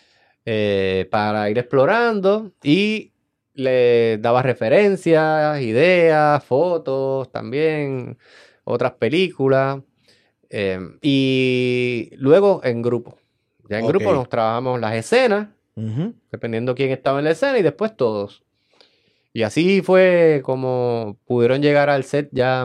eh, para ir explorando y le daba referencias, ideas, fotos también, otras películas. Eh, y luego en grupo. Ya en okay. grupo nos trabajamos las escenas, uh-huh. dependiendo quién estaba en la escena y después todos. Y así fue como pudieron llegar al set ya...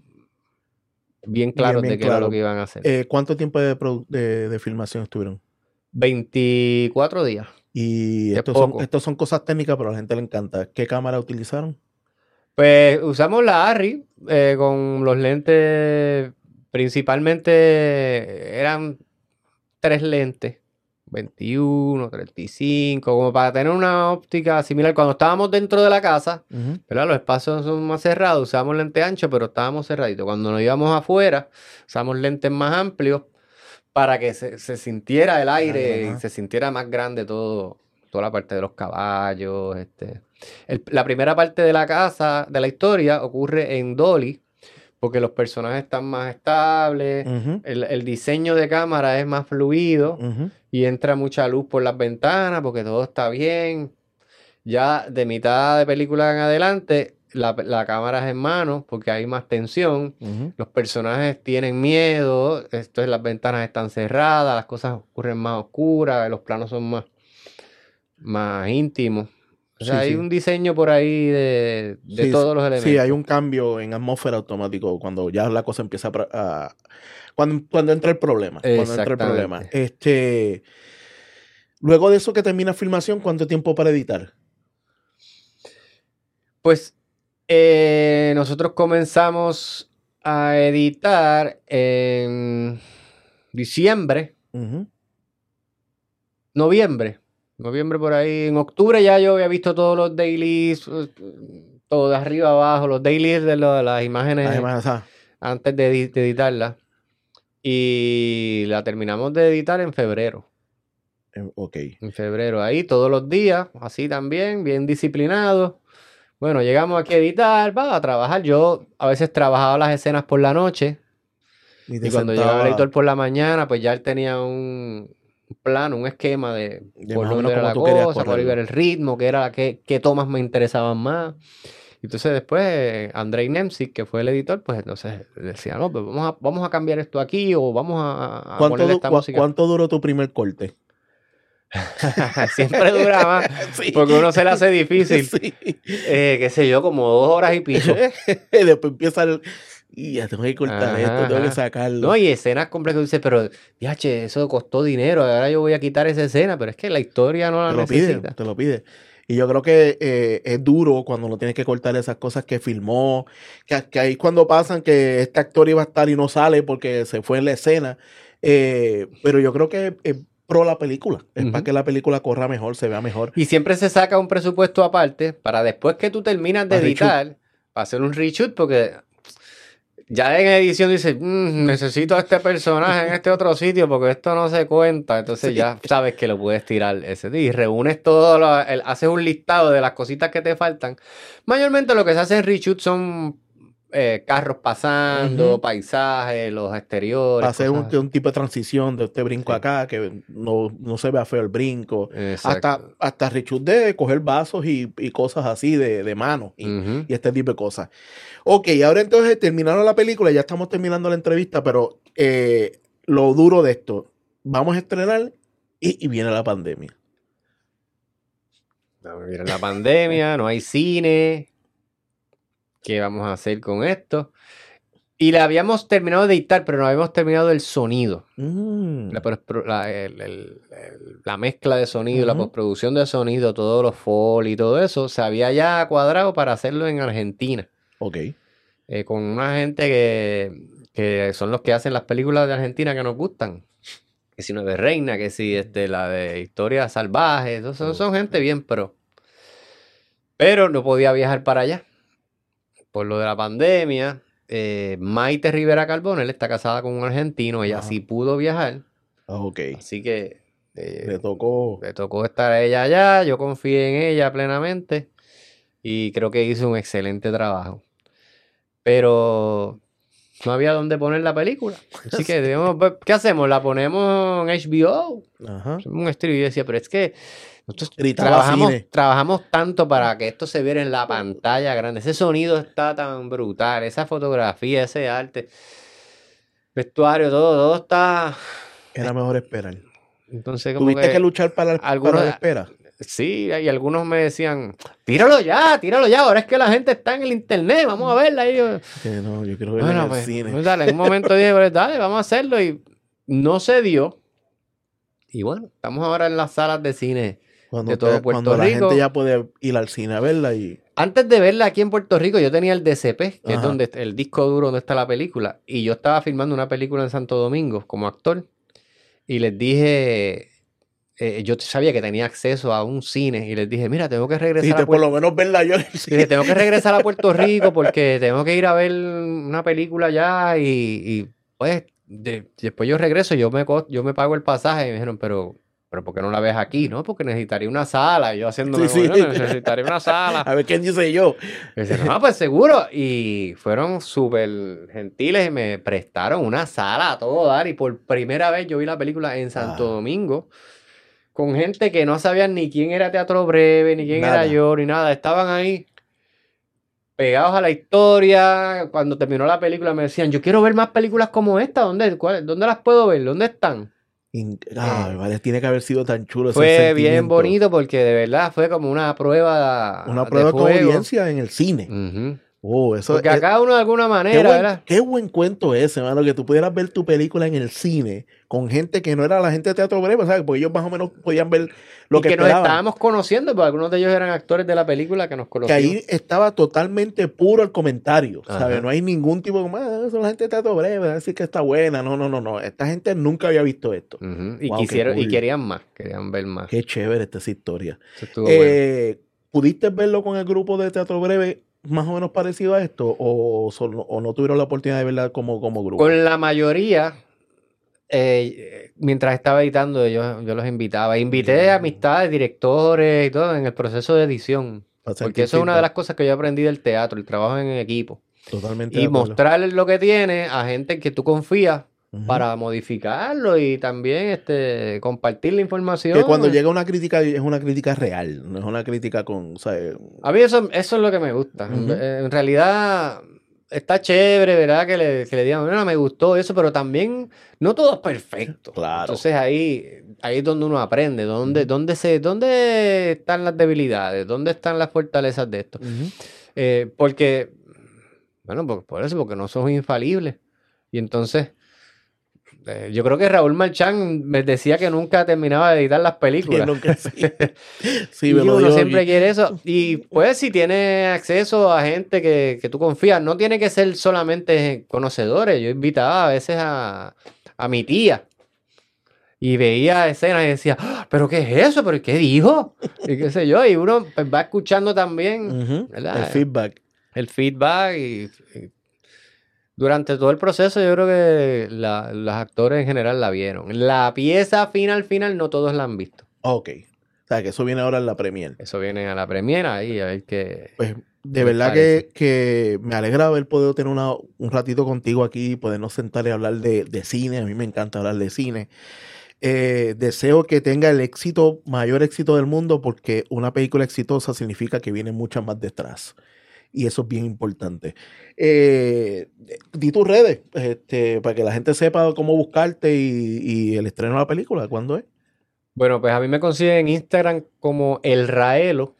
bien claros bien, bien de qué claro. era lo que iban a hacer. Eh, ¿Cuánto tiempo de, de, de filmación estuvieron? veinticuatro días. Y estos son, estos son cosas técnicas, pero a la gente le encanta. ¿Qué cámara utilizaron? Pues usamos la Arri eh, con los lentes, principalmente eran tres lentes. veintiuno, treinta y cinco, como para tener una óptica similar. Cuando estábamos dentro de la casa, uh-huh. ¿verdad? Los espacios son más cerrados, usábamos lente ancho, pero estábamos cerraditos. Cuando nos íbamos afuera, usamos lentes más amplios para que se, se sintiera el aire Ajá. y se sintiera más grande todo, toda la parte de los caballos. Este. El- la primera parte de la casa, de la historia, ocurre en Dolly, porque los personajes están más estables, Ujú, el, el diseño de cámara es más fluido ujú. y entra mucha luz por las ventanas porque todo está bien. Ya de mitad de película en adelante, la, la cámara es en mano porque hay más tensión. Ujú. Los personajes tienen miedo, entonces las ventanas están cerradas, las cosas ocurren más oscuras, los planos son más, más íntimos. O sea, Sí, hay sí. un diseño por ahí de, de Sí, todos los sí, elementos. sí, hay un cambio en atmósfera automático cuando ya la cosa empieza a... pra- a- cuando, cuando entra el problema. Cuando entra el problema. Exactamente. Este, luego de eso que termina filmación, ¿cuánto tiempo para editar? Pues eh, nosotros comenzamos a editar en diciembre, Ujú. noviembre. Noviembre por ahí. En octubre ya yo había visto todos los dailies, eh, todo de arriba abajo, los dailies de, lo- de las imágenes Además, ah, antes de, edi- de editarla. Y la terminamos de editar en febrero. eh, ok. En febrero, ahí todos los días, así también, bien disciplinado. Bueno, llegamos aquí a editar, va a trabajar. Yo a veces trabajaba las escenas por la noche Y te y cuando llegaba el sentaba editor por la mañana, pues ya él tenía un plano, un esquema de de por más o menos dónde era como la tú querías cosa, cuál iba a correrlo. ser el ritmo, qué era, qué, qué tomas me interesaban más. Entonces después eh, Andrei Nemzik, que fue el editor, pues entonces decía, no, pues vamos a, vamos a cambiar esto aquí o vamos a, a ¿Cuánto, ponerle du- esta cua- música. cuánto duró tu primer corte? Siempre dura más, Sí. porque uno se le hace difícil. Sí. Eh, qué sé yo, como dos horas y pico. Después empieza el... Y ya tengo que cortar esto, Ajá, tengo que ajá. sacarlo. No, y escenas complejas, dices, pero, diache, eso costó dinero, ahora yo voy a quitar esa escena, pero es que la historia no la Te lo pide, necesita. te lo pide. Y yo creo que eh, es duro cuando no tienes que cortar esas cosas que filmó, que, que ahí cuando pasan que este actor iba a estar y no sale porque se fue en la escena. Eh, pero yo creo que es pro la película, es para Ujú. que la película corra mejor, se vea mejor. Y siempre se saca un presupuesto aparte para después que tú terminas de Para reshoot. editar, para hacer un reshoot, porque ya en edición dices, "Mm, necesito a este personaje en este otro sitio porque esto no se cuenta". Entonces Sí. ya sabes que lo puedes tirar ese día y reúnes todo, lo- el- haces un listado de las cositas que te faltan. Mayormente lo que se hace en reshoot son eh, carros pasando, Ujú. paisajes, los exteriores, Para hacer un, cosas así. un tipo de transición de este brinco Sí. acá, que no, no se vea feo el brinco. Exacto. Hasta, hasta reshoot de coger vasos y, y cosas así de, de mano y, Ujú. y este tipo de cosas. Ok, ahora entonces terminaron la película, ya estamos terminando la entrevista, pero eh, lo duro de esto, vamos a estrenar y, y viene la pandemia. No, viene la pandemia, no hay cine. ¿Qué vamos a hacer con esto? Y la habíamos terminado de editar, pero no habíamos terminado el sonido. Mm, La, postpro- la- el- el- el- la mezcla de sonido, la Ujú. postproducción de sonido, todos los foley y todo eso, se había ya cuadrado para hacerlo en Argentina. ok. eh, con una gente que, que son los que hacen las películas de Argentina que nos gustan. Que si Nueve Reina, que si este, la de Historias Salvajes, esos son, son gente bien pro. Pero no podía viajar para allá. Por lo de la pandemia, eh, Maite Rivera Carbonell está casada con un argentino, ella Ajá. sí pudo viajar. Ah, ok. Así que eh, Le tocó. le tocó estar a ella allá, yo confié en ella plenamente y creo que hizo un excelente trabajo. Pero no había dónde poner la película. Así que, digamos, pues, ¿qué hacemos? ¿La ponemos en H B O? Ajá. Un stream. Y yo decía, pero es que nosotros Gritaba trabajamos, cine. trabajamos tanto para que esto se viera en la pantalla grande. Ese sonido está tan brutal, esa fotografía, ese arte, vestuario, todo, todo está... Era mejor esperar. Entonces, como Tuviste que, que luchar para, algunos- para la espera. sí, y algunos me decían, tíralo ya, tíralo ya, ahora es que la gente está en el internet, vamos a verla. Y yo, Que no, yo quiero verla bueno, en el pues, cine. pues dale, en un momento dije, pues dale, vamos a hacerlo y no se dio. Y bueno, estamos ahora en las salas de cine Cuando, de todo usted- Puerto cuando la Rico. gente ya puede ir al cine a verla y... Antes de verla aquí en Puerto Rico, yo tenía el D C P, que es Ajá. donde el disco duro donde está la película, y yo estaba filmando una película en Santo Domingo como actor, y les dije, eh, yo sabía que tenía acceso a un cine, y les dije, mira, tengo que regresar Dijiste, a por Puerto lo menos verla yo en el Dije, cine. tengo que regresar a Puerto Rico porque tengo que ir a ver una película allá y, y, pues de, después yo regreso, yo me, co- yo me pago el pasaje y me dijeron, pero, pero ¿por qué no la ves aquí? No, porque necesitaría una sala. Y yo haciéndome, Sí, sí. bueno, necesitaría una sala. A ver, ¿quién dice yo? Y dice, no, pues seguro. Y fueron súper gentiles y me prestaron una sala a todo dar. Y por primera vez yo vi la película en Santo Ah. Domingo con gente que no sabían ni quién era Teatro Breve, ni quién Nada. era yo, ni nada. Estaban ahí pegados a la historia. Cuando terminó la película me decían, yo quiero ver más películas como esta. ¿Dónde, cuál- dónde las puedo ver? ¿Dónde están? In- Ay, Eh, vale, tiene que haber sido tan chulo ese Fue bien sentimiento. bonito porque de verdad fue como una prueba Una de prueba con fuego. audiencia en el cine. Ujú. Oh, eso Porque es- acá uno de alguna qué, manera, buen, ¿verdad? qué buen cuento ese, mano, que tú pudieras ver tu película en el cine con gente que no era la gente de Teatro Breve, ¿sabes? Porque ellos más o menos podían ver lo Y que, que nos esperaban. estábamos conociendo, porque algunos de ellos eran actores de la película que nos Que conocían. ahí estaba totalmente puro el comentario, ¿sabes? Ajá. No hay ningún tipo de, ah, son la gente de Teatro Breve, así que está buena. No, no, no, no. Esta gente nunca había visto esto. Ujú. Y Wow, qué quisieron, y cool. querían más, querían ver más. Qué chévere esta esa historia. Eso estuvo bueno. Eh, ¿Pudiste verlo con el grupo de Teatro Breve más o menos parecido a esto? ¿O, solo- o no tuvieron la oportunidad de verla como, como grupo? Con la mayoría, eh, mientras estaba editando, yo, yo los invitaba. Invité a amistades, directores y todo en el proceso de edición. Para sentir Porque eso es una de las feedback. cosas que yo aprendí del teatro, el trabajo en equipo. Totalmente de Y acuerdo. mostrarles lo que tiene a gente que tú confías Ujú. para modificarlo y también este, compartir la información. Que cuando llega una crítica es una crítica real, no es una crítica con, o sea, eh, A mí eso, eso es lo que me gusta. En- Ujú. En realidad está chévere, ¿verdad? Que le, que le digan, no, me gustó eso, pero también no todo es perfecto. Claro. Entonces ahí, ahí es donde uno aprende, dónde, dónde, se, dónde están las debilidades, dónde están las fortalezas de esto. ujú. Eh, porque, bueno, por, por eso, porque no somos infalibles. Y entonces, eh, yo creo que Raúl Marchán me decía que nunca terminaba de editar las Sí, películas. nunca- sí. Sí, Y me lo uno dijo siempre aquí. quiere eso. Y pues si tiene acceso a gente que, que tú confías, no tiene que ser solamente conocedores. Yo invitaba a veces a, a mi tía y veía escenas y decía, "Ah, ¿pero qué es eso? ¿Pero qué dijo?" Y qué sé yo. Y uno pues, va escuchando también, Ujú. ¿verdad? El feedback. el feedback y, y durante todo el proceso yo creo que la- los actores en general la vieron. La pieza final, final, no todos la han visto. Ok. O sea, que eso viene ahora en la premier. Eso viene a la premiera ahí a ver qué... Pues de ¿Qué verdad parece? que, que me alegra haber podido tener una- un ratito contigo aquí, podernos sentar y hablar de, de cine. A mí me encanta hablar de cine. Eh, deseo que tenga el éxito, mayor éxito del mundo, porque una película exitosa significa que viene muchas más detrás. Y eso es bien importante. Eh, di tus redes, este, para que la gente sepa cómo buscarte y, y el estreno de la película. ¿Cuándo es? Bueno, pues a mí me consiguen en Instagram como El Raelo.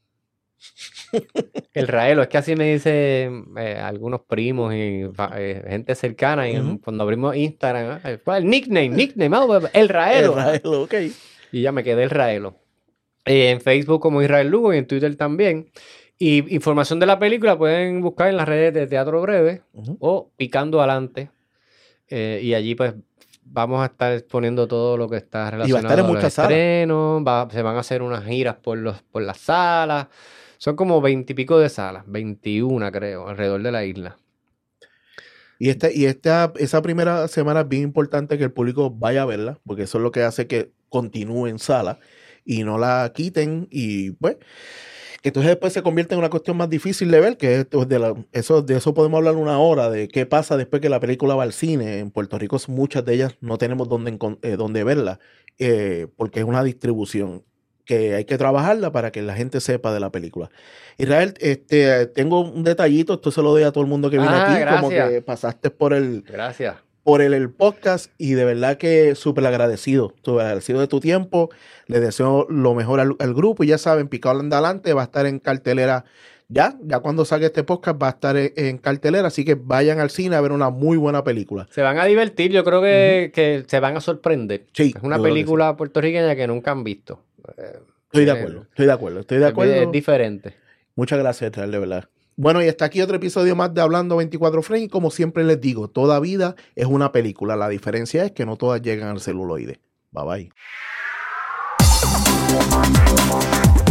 El Raelo, es que así me dicen eh, algunos primos y fa- eh, gente cercana. Y Ujú. cuando abrimos Instagram, ah, ¿cuál? El nickname, nickname, ah, pues, El Raelo. Israel, ok. Y ya me quedé El Raelo. Eh, en Facebook como Israel Lugo y en Twitter también. Y información de la película pueden buscar en las redes de Teatro Breve Ujú. o Picando Adelante. Eh, y allí pues vamos a estar poniendo todo lo que está relacionado estar en a los muchas salas. estrenos. Va- se van a hacer unas giras por, los, por las salas. Son como veintipico de salas, veintiuna creo, alrededor de la isla. Y, esta, y esta, esa primera semana es bien importante que el público vaya a verla, porque eso es lo que hace que continúe en sala y no la quiten. Y pues, que entonces después se convierte en una cuestión más difícil de ver, que es de, la, eso, de eso podemos hablar una hora, de qué pasa después que la película va al cine. En Puerto Rico muchas de ellas no tenemos dónde, encon- eh, dónde verla, eh, porque es una distribución que hay que trabajarla para que la gente sepa de la película. Israel, este, tengo un detallito, esto se lo doy a todo el mundo que viene Ah, aquí, como gracias. que pasaste por el, Gracias. por el, el podcast y de verdad que súper agradecido, súper agradecido de tu tiempo. Le deseo lo mejor al, al grupo y ya saben, Picado Adelante va a estar en cartelera ya, ya cuando salga este podcast va a estar en, en cartelera, así que vayan al cine a ver una muy buena película. Se van a divertir, yo creo que, que se van a sorprender. Sí, Es una yo creo que película puertorriqueña que nunca han visto. Eh, Estoy de eh, acuerdo, estoy de acuerdo, estoy de es- acuerdo. Es diferente. Muchas gracias, Israel, de verdad. Bueno, y hasta aquí otro episodio más de Hablando veinticuatro Frames. Y como siempre les digo, toda vida es una película. La diferencia es que no todas llegan al celuloide. Bye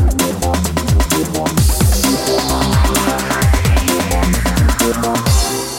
bye.